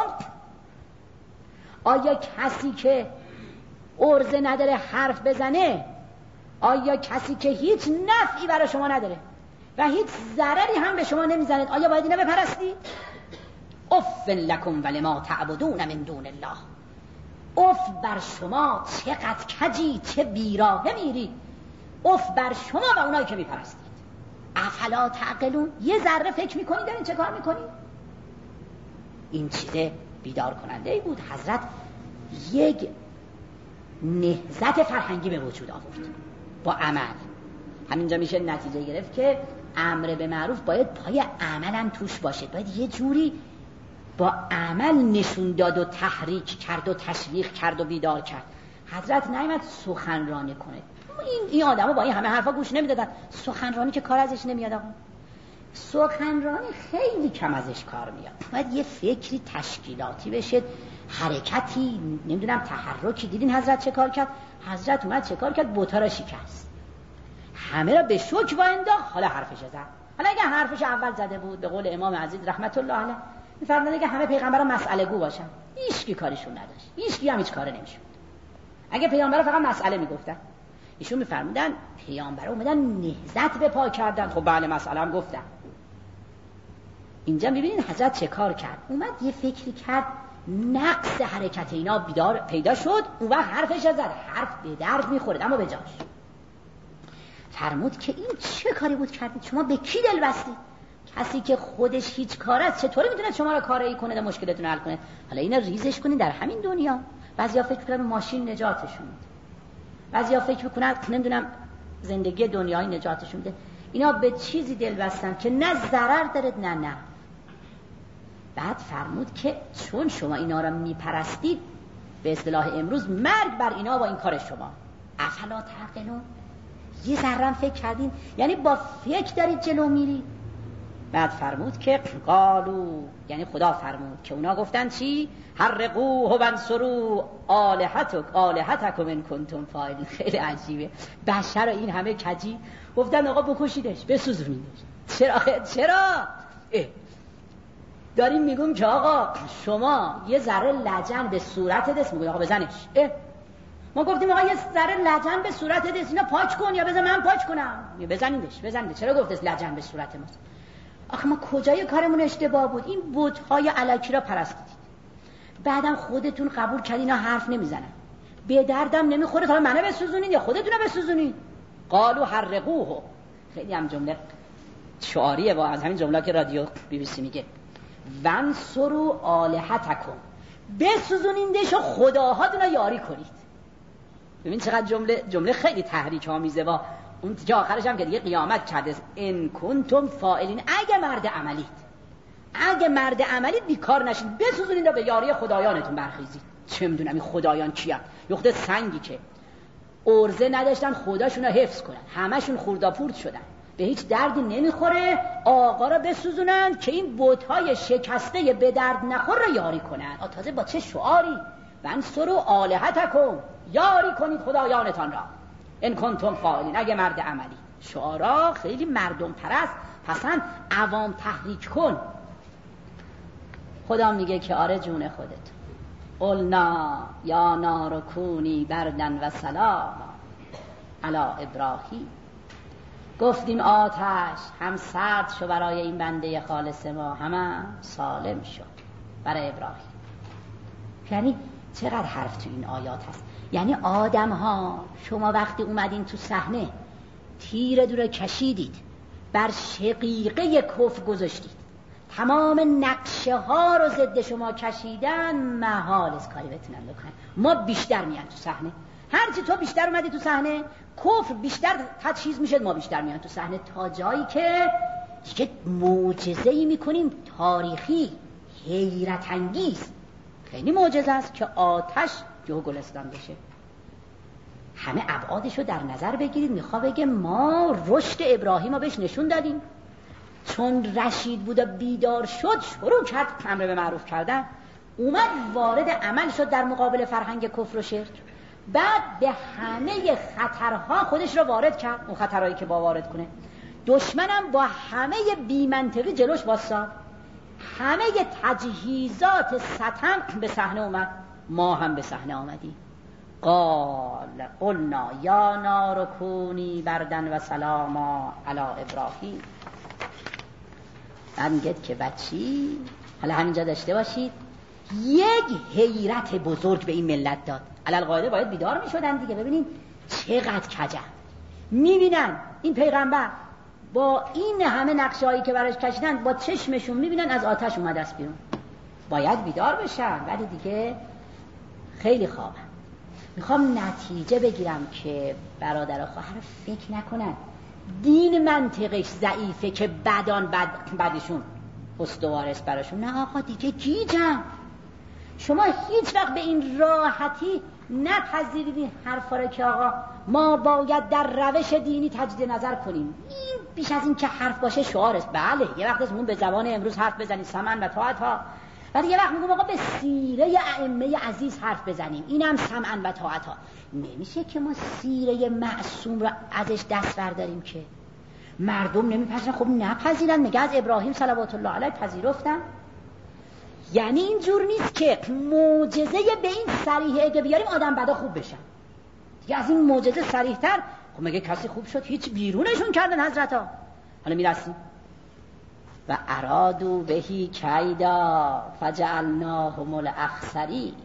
A: آیا کسی که ارزه نداره حرف بزنه، آیا کسی که هیچ نفعی برای شما نداره و هیچ ضرری هم به شما نمیزنه، آیا باید اینا بپرستی؟ اف لکم ولما تعبدون من دون الله، اف بر شما چقدر کجی، چه بیراهه میرید. اف بر شما و اونایی که میپرستید. افلا تعقلون، یه ذره فکر میکنید دارین چه کار میکنید؟ این چیزه بیدار کننده ای بود. حضرت یک نهضت فرهنگی به وجود آورد با عمل. همینجا میشه نتیجه گرفت که امر به معروف باید پای عمل هم توش باشه، باید یه جوری با عمل نشون داد و تحریک کرد و تشویق کرد و بیدار کرد. حضرت نیامد سخنرانی کنه. این آدم‌ها با این همه حرفا گوش نمیدادن. سخنرانی که کار ازش نمیاد آقا. سخنرانی خیلی کم ازش کار میاد. باید یه فکری تشکیلاتی بشه، حرکتی، نمیدونم تحرکی. دیدین حضرت چه کار کرد؟ حضرت اومد چه کار کرد؟ بوتا را شکست، همه را به شوک وانداخت. حالا حرفش زد. حالا اگه حرفش اول زده بود، به قول امام عزیز رحمت الله علیه می‌فرماید که همه پیغمبران مسئله گو باشن، هیچ کی کارشون نداشت، هیچ کی هم هیچ کاری نمی‌شد. اگه پیغمبرا فقط مسئله میگفتن، ایشون می‌فرمودن پیامبرا اومدن نهضت به پا کردن. خب بله مسئله هم گفتن. اینجا می‌بینید حضرت چه کار کرد؟ اومد یه فکری کرد، نقص حرکت اینا بیدار پیدا شد. اون وقت حرفش زد. حرف به درد می‌خورد اما به جاش. فرمود که این چه کاری بود کردید؟ شما به کی دل بستید؟ کسی که خودش هیچ کار است چطوری میتونه شما را کاری کنه و مشکلتون حل کنه؟ حالا اینا ریزش کنید در همین دنیا. بعضیا فکر می‌کنن ماشین نجاتشون میده، بعضیا فکر می‌کنن نمیدونم زندگی دنیایی نجاتشون میده. اینا به چیزی دل بستن که نه ضرر داره نه نه. بعد فرمود که چون شما اینا را میپرستید، به اصطلاح امروز مرگ بر اینا با این کار شما. افلا تعقلون، یه ذره فکر کردین؟ یعنی با فکر دارید جلو میری. بعد فرمود که قالو، یعنی خدا فرمود که اونا گفتن چی؟ حرقوه وانصروا آلهتکم ان کنتم فاعلین. خیلی عجیبه، بشر این همه کجی گفتن آقا بکشیدش، بسوزونیدش. چرا؟ داریم میگم که آقا شما یه ذره لجن به صورت دست میگید آقا بزنش. ما گفتیم آقا یه ذره لجن به صورت دست، اینا پاک کن یا بذار من پاک کنم. بزنیدش. چرا گفتش لجن به صورت ما؟ آخه ما کجای کارمون اشتباه بود؟ این بت‌های الکی را پرستیدید، بعدم خودتون قبول کردین اینا حرف نمیزنن، به دردم نمیخوره، تا منو بسوزونید یا خودتون رو بسوزونید. قالوا حرقوه. خیلی هم جمله شعاریه، با از همین جمله که رادیو BBC میگه وانصروا آلهتکم، بسوزونیندش و خداهاتون رو یاری کنید. ببین چقدر جمله خیلی تحریک آمیزه. با اون که آخرش هم که دیگه قیامت کرده، ان کنتم فاعلین، اگه مرد عملید بیکار نشین، بسوزونید و به یاری خدایانتون برخیزید. چه میدونم این خدایان کیان؟ یخته سنگی که ارزه نداشتن خداشون رو حفظ کنن، همشون خورداپورت شدن، به هیچ دردی نمیخوره. آقا را بسوزونن که این بت‌های شکسته به درد نخور را یاری کنن. تازه با چه شعاری؟ وانصروا آلهتکم، یاری کنید خدایانتان را، ان کنتم فاعلین، اگه مرد عملی. شعارا خیلی مردم پرست، پسند عوام تحریک کن. خدا میگه که آره جون خودت. قلنا یا نار کونی بردن و سلام علی ابراهیم، گفتیم آتش هم سرد شو برای این بنده خالص ما، هم سالم شو برای ابراهیم. یعنی چقدر حرف تو این آیات هست. یعنی آدم ها شما وقتی اومدین تو صحنه، تیر دور کشیدید، بر شقیقه کفر گذاشتید، تمام نقشه ها رو ضد شما کشیدن، محال است کاری بتونن بکنن. ما بیشتر میان تو صحنه، هرچی تو بیشتر اومدی تو صحنه، کفر بیشتر تجهیز میشه، ما بیشتر میان تو صحنه، تا جایی که دیگه معجزه‌ای میکنیم تاریخی حیرت انگیز. خیلی معجزه است که آتش جو گلستان بشه. همه ابعادشو در نظر بگیرید. میخواد بگه ما رشد ابراهیم رو بهش نشون دادیم، چون رشید بود و بیدار شد، شروع کرد امر به معروف کردن، اومد وارد عمل شد در مقابل فرهنگ کفر و شرک. بعد به همه خطرها خودش رو وارد کرد، اون خطرهایی که با وارد کنه. دشمنم با همه بی‌منطقی جلوش واساد، همه تجهیزات ستم به صحنه اومد. ما هم به صحنه آمدیم. قلنا یا نار کونی بردن و سلاما علی ابراهیم. بعد میگه که بچی، حالا همینجا داشته باشید، یک حیرت بزرگ به این ملت داد. علالقاعده باید بیدار می شدن دیگه. ببینین چقدر کجن، میبینن این پیغمبر با این همه نقشه‌هایی که براش کشیدن با چشمشون میبینن از آتش اومده است بیرون. باید بیدار بشن ولی دیگه خیلی خوابن. میخوام نتیجه بگیرم که برادر خواهر فکر نکنن دین منطقش ضعیفه که بدان بدشون استوار است براشون. نه آقا دیگه گیجن. شما هیچ وقت به این راحتی نپذیرید این حرفا رو که آقا ما باید در روش دینی تجدید نظر کنیم. این بیش از این که حرف باشه شعار است. بله یه وقت اسمون به زبان امروز حرف بزنید سمن و طاعت ها، ولی یه وقت میگم آقا به سیره ائمه عزیز حرف بزنیم، اینم سمعن و طاعت ها. نمیشه که ما سیره معصوم رو ازش دست برداریم که مردم نمیپذیرن. خب نپذیرن، میگه از ابراهیم صلوات الله علیه پذیرفتن. یعنی اینجور نیست که معجزه به این صریحه اگه بیاریم آدم بدا خوب بشن دیگه. از این معجزه صریح تر خب مگه کسی خوب شد؟ هیچ بیرونشون کردن حضرت ها. حالا میرسیم و ارادو بهی کیدا فجعلناهم الاخسرین.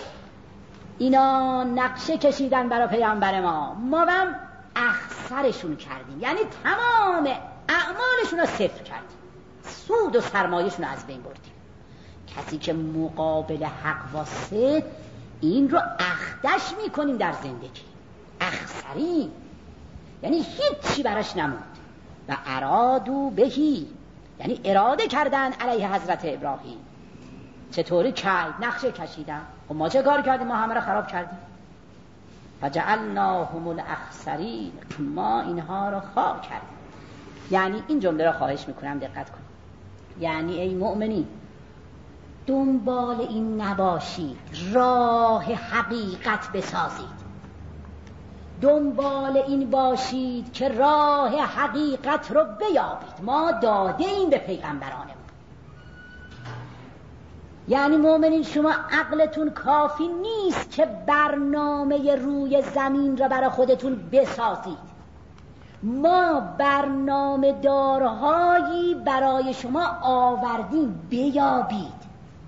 A: اینا نقشه کشیدن برای پیامبر ما هم اخسرشون کردیم، یعنی تمام اعمالشون رو صفر کردیم، سود و سرمایهشون رو از بین بردیم. کسی که مقابل حق واسه این رو اخدش میکنیم در زندگی. اخسری یعنی هیچی براش نموند. و ارادو بهی یعنی اراده کردن علیه حضرت ابراهیم. چطوری کرد؟ نقشه کشیدن. و ما چه کار کردیم؟ ما همه رو خراب کردیم. فجعلناهم الاخسرین، ما اینها رو خار کردیم. یعنی این جمله رو خواهش میکنم دقت کنید. یعنی ای مؤمنین دنبال این نباشید راه حقیقت بسازید، دنبال این باشید که راه حقیقت رو بیابید. ما داده این به پیغمبرانمون. یعنی مؤمنین شما عقلتون کافی نیست که برنامه روی زمین را برای خودتون بسازید. ما برنامه دارهایی برای شما آوردیم، بیابید.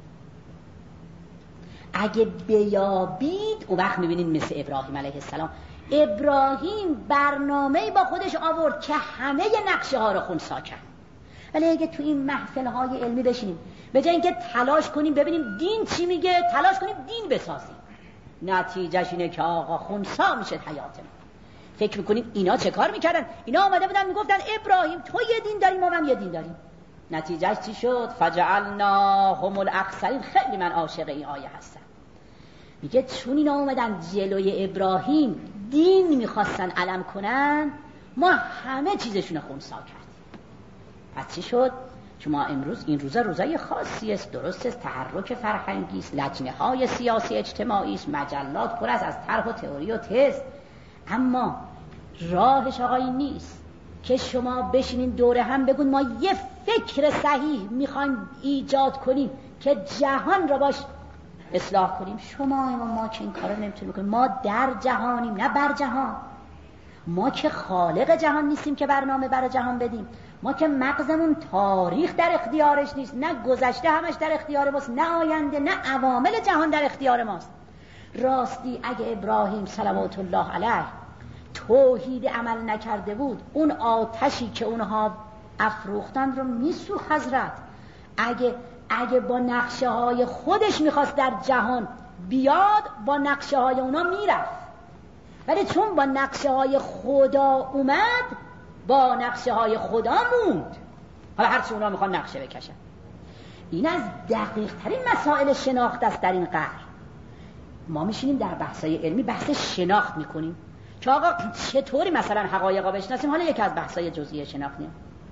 A: اگه بیابید اون وقت میبینید مثل ابراهیم علیه السلام. ابراهیم برنامه‌ای با خودش آورد که همه نقشه ها رو خونسا کرد. ولی اگه تو این محفل های علمی بشینیم به جای اینکه تلاش کنیم ببینیم دین چی میگه، تلاش کنیم دین بسازیم، نتیجهش اینه که آقا خونسا میشه حیات ما. فکر میکنیم اینا چه کار میکردن؟ اینا آمده بودن میگفتن ابراهیم تو یه دین داری ما هم یه دین داریم. نتیجهش چی شد؟ فجعلناهم الاخسرین. خیلی من عاشق این آیه هستم. میگه چون اینا اومدن جلوی ابراهیم دین میخواستن علم کنن، ما همه چیزشون خونسا کردیم. پس چی شد؟ شما امروز این روزای خاصی است، درست است، تحرک فرهنگی است، لجنه‌های سیاسی اجتماعی است، مجلات پر از طرح و تئوری و تست، اما راهش آقا این نیست که شما بشینین دوره هم بگون ما یه فکر صحیح میخوایم ایجاد کنیم که جهان را باش اصلاح کنیم. شما ما که این کارو نمیتونیم بکنیم. ما در جهانیم نه بر جهان. ما که خالق جهان نیستیم که برنامه برای جهان بدیم. ما که مغزمون تاریخ در اختیارش نیست، نه گذشته همش در اختیار ماست، نه آینده، نه عوامل جهان در اختیار ماست. راستی اگه ابراهیم صلوات الله علیه توحید عمل نکرده بود، اون آتشی که اونها افروختن رو میسوخت حضرت. اگه با نقشه های خودش میخواست در جهان بیاد، با نقشه های اونا میرفت، ولی چون با نقشه های خدا اومد، با نقشه های خدا موند. حالا هرچی اونا میخوان نقشه بکشن. این از دقیق ترین مسائل شناخت است در این قرن. ما میشینیم در بحثای علمی بحث شناخت میکنیم که آقا چطوری مثلا حقایق رو بشناسیم. حالا یکی از بحثای جزئی شناختیم،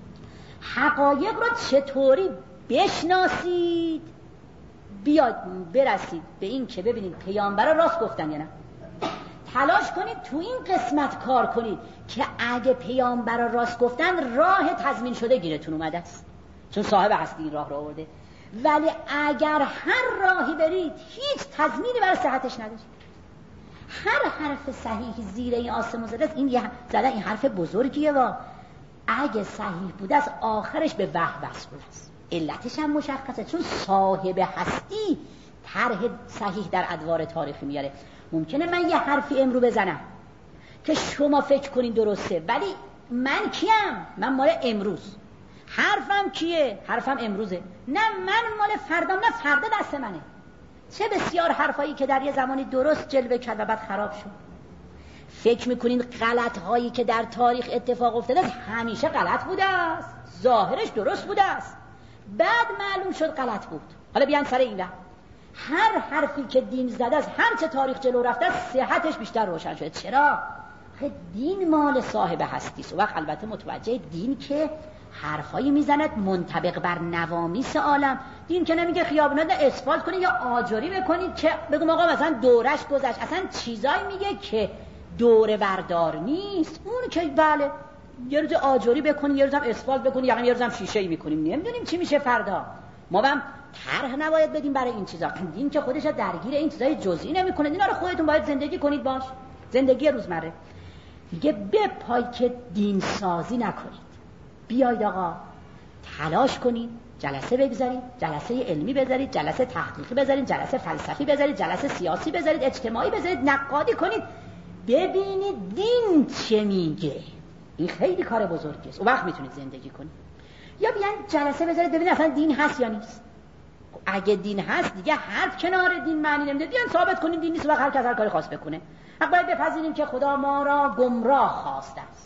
A: حقایق رو چطوری بشناسید بیاد برسید به این که ببینید پیامبرا راست گفتن یا نه. تلاش کنید تو این قسمت کار کنید که اگه پیامبرا راست گفتن راه تضمین شده گیرتون اومده است، چون صاحب هستی این راه رو آورده. ولی اگر هر راهی برید هیچ تضمینی برای صحتش ندارید. هر حرف صحیح زیر این آسمون زده است. این حرف بزرگیه و اگه صحیح بوده است آخرش به وحی وصل است. علتش هم مشخصه، چون صاحب هستی طرح صحیح در ادوار تاریخی میاره. ممکنه من یه حرفی امرو بزنم که شما فکر کنین درسته، ولی من کیم؟ من مال امروز. حرفم کیه؟ حرفم امروزه. نه من مال فردام، نه فردا دست منه. چه بسیار حرفایی که در یه زمانی درست جلوه کرد و بعد خراب شد. فکر میکنین غلط هایی که در تاریخ اتفاق افتاده همیشه غلط بوده است، ظاهرش درست بوده است، بعد معلوم شد غلط بود. حالا بیان سر این هر حرفی که دین زده است، هر چه تاریخ جلو رفته است، صحتش بیشتر روشن شده. چرا؟ دین مال صاحب هستی است. و وقت البته متوجه دین که حرفایی میزند منطبق بر نوامیس عالم. دین که نمیگه خیابونا اسفالت کنید یا آجری بکنید که بگم آقا مثلا دورش گذشت. اصلا چیزایی میگه که دوره بردار نیست. اون که بله یه روز آجری بکنید، یه روز هم اسفالت بکنید، یعنی یه روز هم شیشه‌ای میکنیم، نمیدونیم چی میشه فردا. ما هم طرح نباید بدیم برای این چیزا. دین که خودش درگیر این چیزای جزئی نمیکنه. اینا رو خودتون باید زندگی کنید باش. زندگی روزمره. میگه به پای که دین سازی نکنید. بیاید آقا تلاش کنید، جلسه بگذارید، جلسه علمی بذارید، جلسه تحقیقی بذارید، جلسه فلسفی بذارید، جلسه سیاسی بذارید، اجتماعی بذارید، نقادی کنید، ببینید دین چه میگه. این خیلی کار بزرگی است. اون وقت میتونید زندگی کنید. یا بیان جلسه بذارید ببینید اصلا دین هست یا نیست. اگه دین هست دیگه حرف کنار دین معنی نمیده. بیان ثابت کنید دین نیست و هر کس هر کاری خواست بکنه. باید بپذیریم که خدا ما را گمراه خواسته است.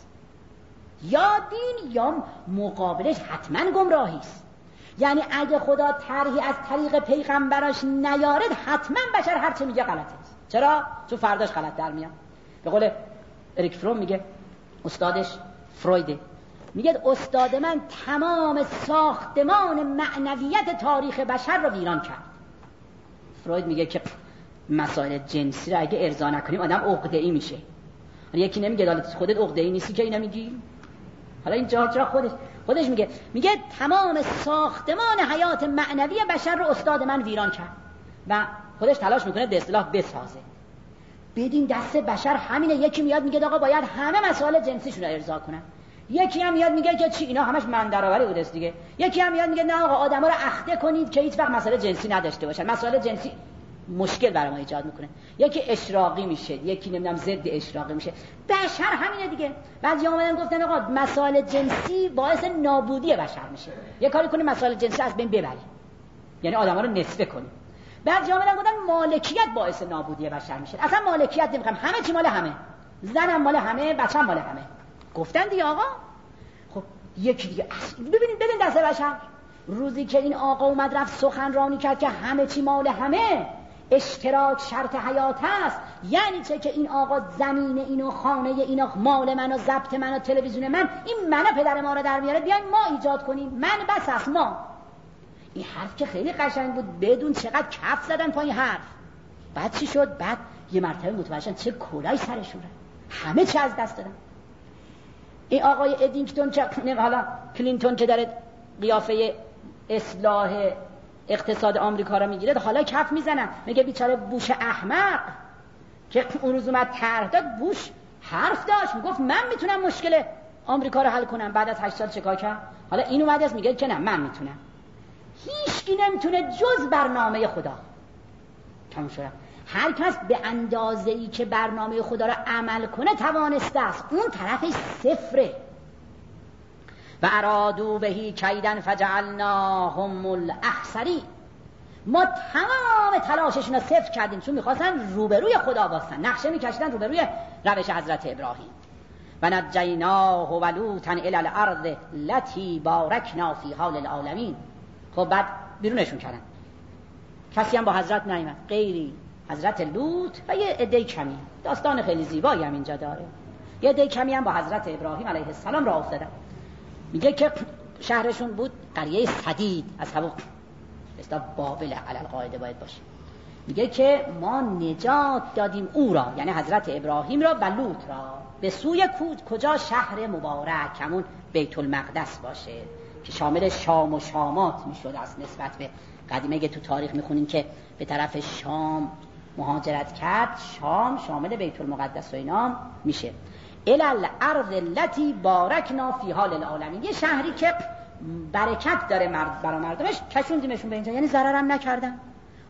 A: یا دین یا مقابلش حتما گمراهی است. یعنی اگه خدا طرحی از طریق پیغمبراش نیارد، حتما بشر هر چه میگه غلطه است. چرا؟ چون فرداش غلط در میاد. به قول اریک فروم میگه، استادش فرویده، میگه استاد من تمام ساختمان معنویت تاریخ بشر رو ویران کرد. فروید میگه که مسائل جنسی رو اگه ارضا نکنیم آدم عقده‌ای میشه. یکی نمیگه دالت خودت عقده‌ای نیستی که اینا میگی؟ حالا این جا خودش میگه تمام ساختمان حیات معنوی بشر رو استاد من ویران کرد و خودش تلاش میکنه به اصطلاح بسازه. بدین دست بشر همینه. یکی میاد میگه آقا باید همه مسائل جنسیشون رو ارضا کنن. یکی هم میاد میگه که چی اینا همش من درآوری بوده است دیگه. یکی هم میاد میگه نه آقا آدما رو اخته کنید که هیچ وقت مسائل جنسی نداشته باشن. مسائل جنسی مشکل برای ما ایجاد میکنه. یکی اشراقی میشه، یکی نمیدونم ضد اشراقی میشه. بشر همینه دیگه. بعضیا اومدن گفتن آقا مسائل جنسی باعث نابودی بشر میشه، یه کاری کنیم مسائل جنسی از بین ببریم، یعنی آدما رو نصفه کنیم. بعضیا اومدن گفتن مالکیت باعث نابودی بشر میشه. اصلا مالکیت نمیخوام، همه چی مال همه، زنم مال همه، بچه‌م مال همه. گفتن دیگه آقا خب یکی دیگه ببینید دست بشر روزی که این آقا اومد رفت سخنرانی کرد که همه چی مال همه، اشتراک شرط حیات هست، یعنی چه که این آقا زمین اینو، خانه اینو، مال من و ضبط من و تلویزیون من، این منو پدر ما رو در میاره، بیاین ما ایجاد کنیم، من بس است ما. این حرف که خیلی قشنگ بود، بدون چقدر کف زدن پای حرف. بعد چی شد؟ بعد یه مرتبه متوجه شدن چه کلای سرشونه، همه چی از دست دادن. این آقای ادینگتون چه حالا کلینتون که در قیافه اصلاح اقتصاد آمریکا را میگیره، حالا کف میزنن، میگه بیچاره بوش احمق که اون روز اومد طرح داد. بوش حرف داشت، میگفت من میتونم مشکل آمریکا رو حل کنم. بعد از 8 سال چیکار کرد؟ حالا این اومده است میگه که نه من میتونم. هیچکی نمیتونه جز برنامه خدا. تموم شد. هر کس به اندازه‌ای که برنامه خدا را عمل کنه توانسته است. اون طرفش صفره. و ارادو بهی کیدن فجعلناهم الاخسرین. ما تمام تلاششون رو صفر کردیم، چون میخواستن روبروی خدا باشن، نقشه میکشیدن روبروی روش حضرت ابراهیم. و نجیناه و لوطا الی الارض التي بارکنا فیها للعالمین. خب بعد بیرونشون کردن، کسی هم با حضرت نیامد غیری حضرت لوط و یه عده کمی. داستان خیلی زیبایی هم اینجا داره. یه عده کمی هم با حضرت ابراهیم علیه السلام راه افتادن. میگه که شهرشون بود قریه سدید، از همون استا بابل علی القاعده باید باشه. میگه که ما نجات دادیم او را، یعنی حضرت ابراهیم را و لوط را، به سوی کجا؟ شهر مبارک، همون بیت المقدس باشه که شامل شام و شامات میشد. از نسبت به قدیمه که تو تاریخ میخونین که به طرف شام مهاجرت کرد، شام شامل بیت المقدس و اینا میشه. الارض التي بارکنا فیها للعالمین، یه شهری که برکت داره برای مردمش، کشوندیمشون به اینجا، یعنی ضررم نکردن.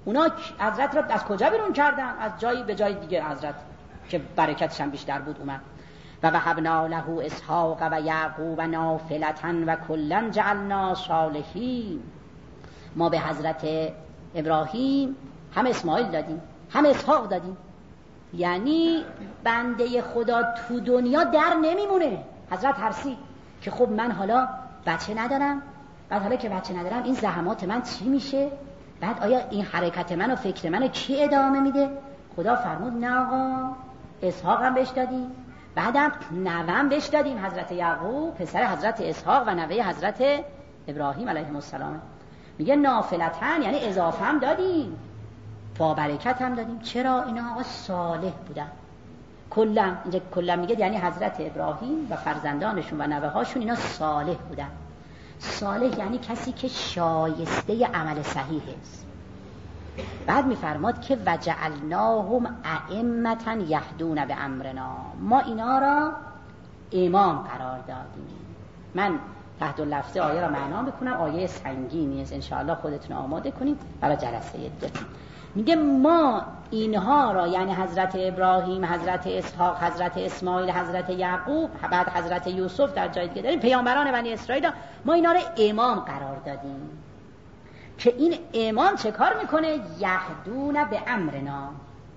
A: اونا حضرت را از کجا بیرون کردن؟ از جایی به جای دیگه حضرت که برکتش هم بیشتر بود اومد. و وهبنا له اسحاق و یعقوب نافلة و کلا جعلنا صالحین. ما به حضرت ابراهیم هم اسماعیل دادیم هم اسحاق دادیم. یعنی بنده خدا تو دنیا در نمیمونه. حضرت ترسید که خب من حالا بچه ندارم، بعد حالا که بچه ندارم این زحمات من چی میشه؟ بعد آیا این حرکت من و فکر من کی ادامه میده؟ خدا فرمود نه آقا، اسحاق هم بهش دادیم، بعدم نوام بهش دادیم، حضرت یعقوب پسر حضرت اسحاق و نوه حضرت ابراهیم علیه السلام. میگه نافلتن یعنی اضافه هم دادیم، با برکت هم دادیم. چرا؟ اینا آقا صالح بودن کلا. اینجا کلا میگه یعنی حضرت ابراهیم و فرزندانشون و نوه هاشون اینا صالح بودن. صالح یعنی کسی که شایسته عمل صحیح است. بعد میفرماد که وجعلناهم ائمة یهدون بامرنا، ما اینا را امام قرار دادیم. من تحت اللفظ آیه را معنا بکنم، آیه سنگینی است، انشاءالله خودتون آماده کنید برای جلسه دیگه. میگه ما اینها را، یعنی حضرت ابراهیم، حضرت اسحاق، حضرت اسماعیل، حضرت یعقوب، بعد حضرت یوسف در جای دیگه داریم، پیامبران بنی اسرائیل، ما اینا را امام قرار دادیم. که این امام چه کار میکنه؟ یهدون به امرنا،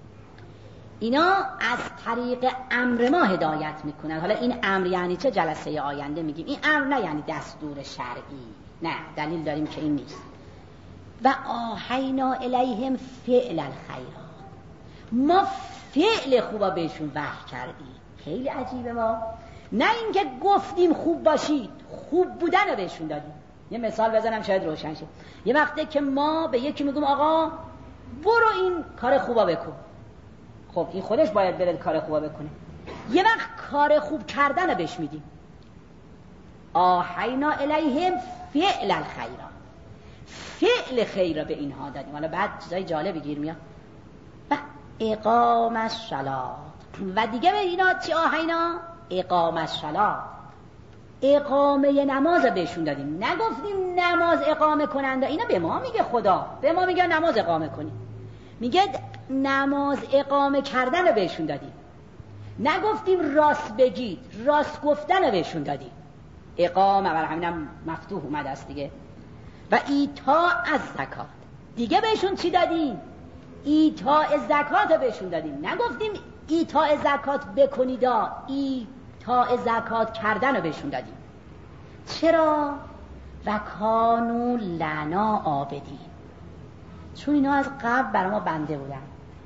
A: اینا از طریق امر ما هدایت میکنن. حالا این امر یعنی چه؟ جلسه آینده میگیم. این امر نه یعنی دستور شرعی، نه، دلیل داریم که این نیست. و آحینا الیهم فعل الخیرات، ما فعل خوبا بهشون وحی کردیم. خیلی عجیبه. ما نه اینکه گفتیم خوب باشید، خوب بودن رو بهشون دادیم. یه مثال بزنم شاید روشن شه. یه وقته که ما به یکی میگم آقا برو این کار خوبا بکن، خب این خودش باید بره کار خوبا بکنه. یه وقت کار خوب کردن رو بهش میدیم. آحینا الیهم فعل الخیرات، فعل خیر را به اینها دادیم. حالا بعد چیزای جالبی گیر میاد. و اقام الصلاة، و دیگه به اینا چی؟ آحینا اقام الصلاة، اقامه نماز بهشون دادیم. نگفتیم نماز اقامه کننده، اینا به ما میگه خدا، به ما میگه نماز اقامه کنیم. میگه نماز اقامه کردن رو بهشون دادیم. نگفتیم راست بگید، راست گفتن رو بهشون دادیم. اقامه، برای همینم مفتوح اومده است دیگه. و ایتاء الزکات، دیگه بهشون چی دادیم؟ ایتاء زکات رو بهشون دادیم. نگفتیم ایتاء زکات بکنید، ایتاء زکات کردن رو بهشون دادیم. چرا؟ و کانوا لنا عابدین، چون اینا از قبل برای ما بنده بودن.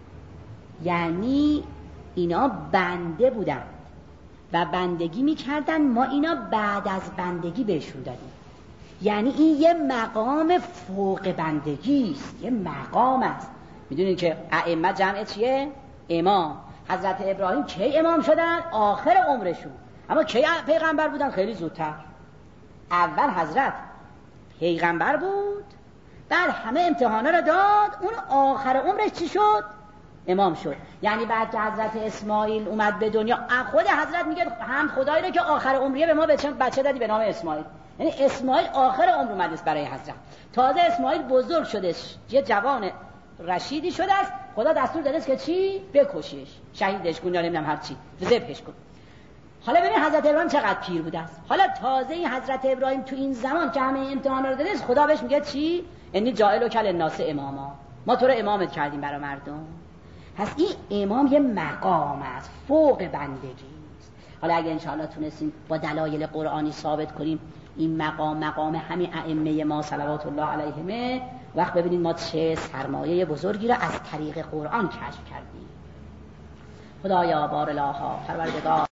A: یعنی اینا بنده بودن و بندگی میکردن، ما اینا بعد از بندگی بهشون دادیم. یعنی این یه مقام فوق بندگی است، یه مقام است. میدونید که ائمه جمع چیه؟ امام. حضرت ابراهیم کی امام شدن؟ آخر عمرشون. اما کی پیغمبر بودن؟ خیلی زودتر. اول حضرت پیغمبر بود، بعد همه امتحانا رو داد، اون آخر عمرش چی شد؟ امام شد. یعنی بعد که حضرت اسماعیل اومد به دنیا، خود حضرت میگه هم خدایی رو که آخر عمریه به ما بچه دادی به نام اسماعیل. یعنی اسماعیل آخر عمر اومده است برای حضرت. تازه اسماعیل بزرگ شدش، یه جوان رشیدی شده است، خدا دستور داده است که چی؟ بکشیش، شهیدش کن، یا نمیدونم هر چی، ذبحش کن. حالا ببین حضرت ابراهیم چقدر پیر بوده است. حالا تازه این حضرت ابراهیم تو این زمان که همه امتحانا رو داده است، خدا بهش میگه چی؟ انی جاعلک للناس اماما، ما تو رو امامت کردیم برای مردم. پس این امام یه مقام است، فوق بندگی است. حالا اگه انشاءالله تونستیم با دلایل قرآنی ثابت کنیم این مقام همین ائمه ما صلوات الله علیهم، وقت ببینید ما چه سرمایه بزرگی را از طریق قرآن کشف کردیم. خدایا بارالها پروردگار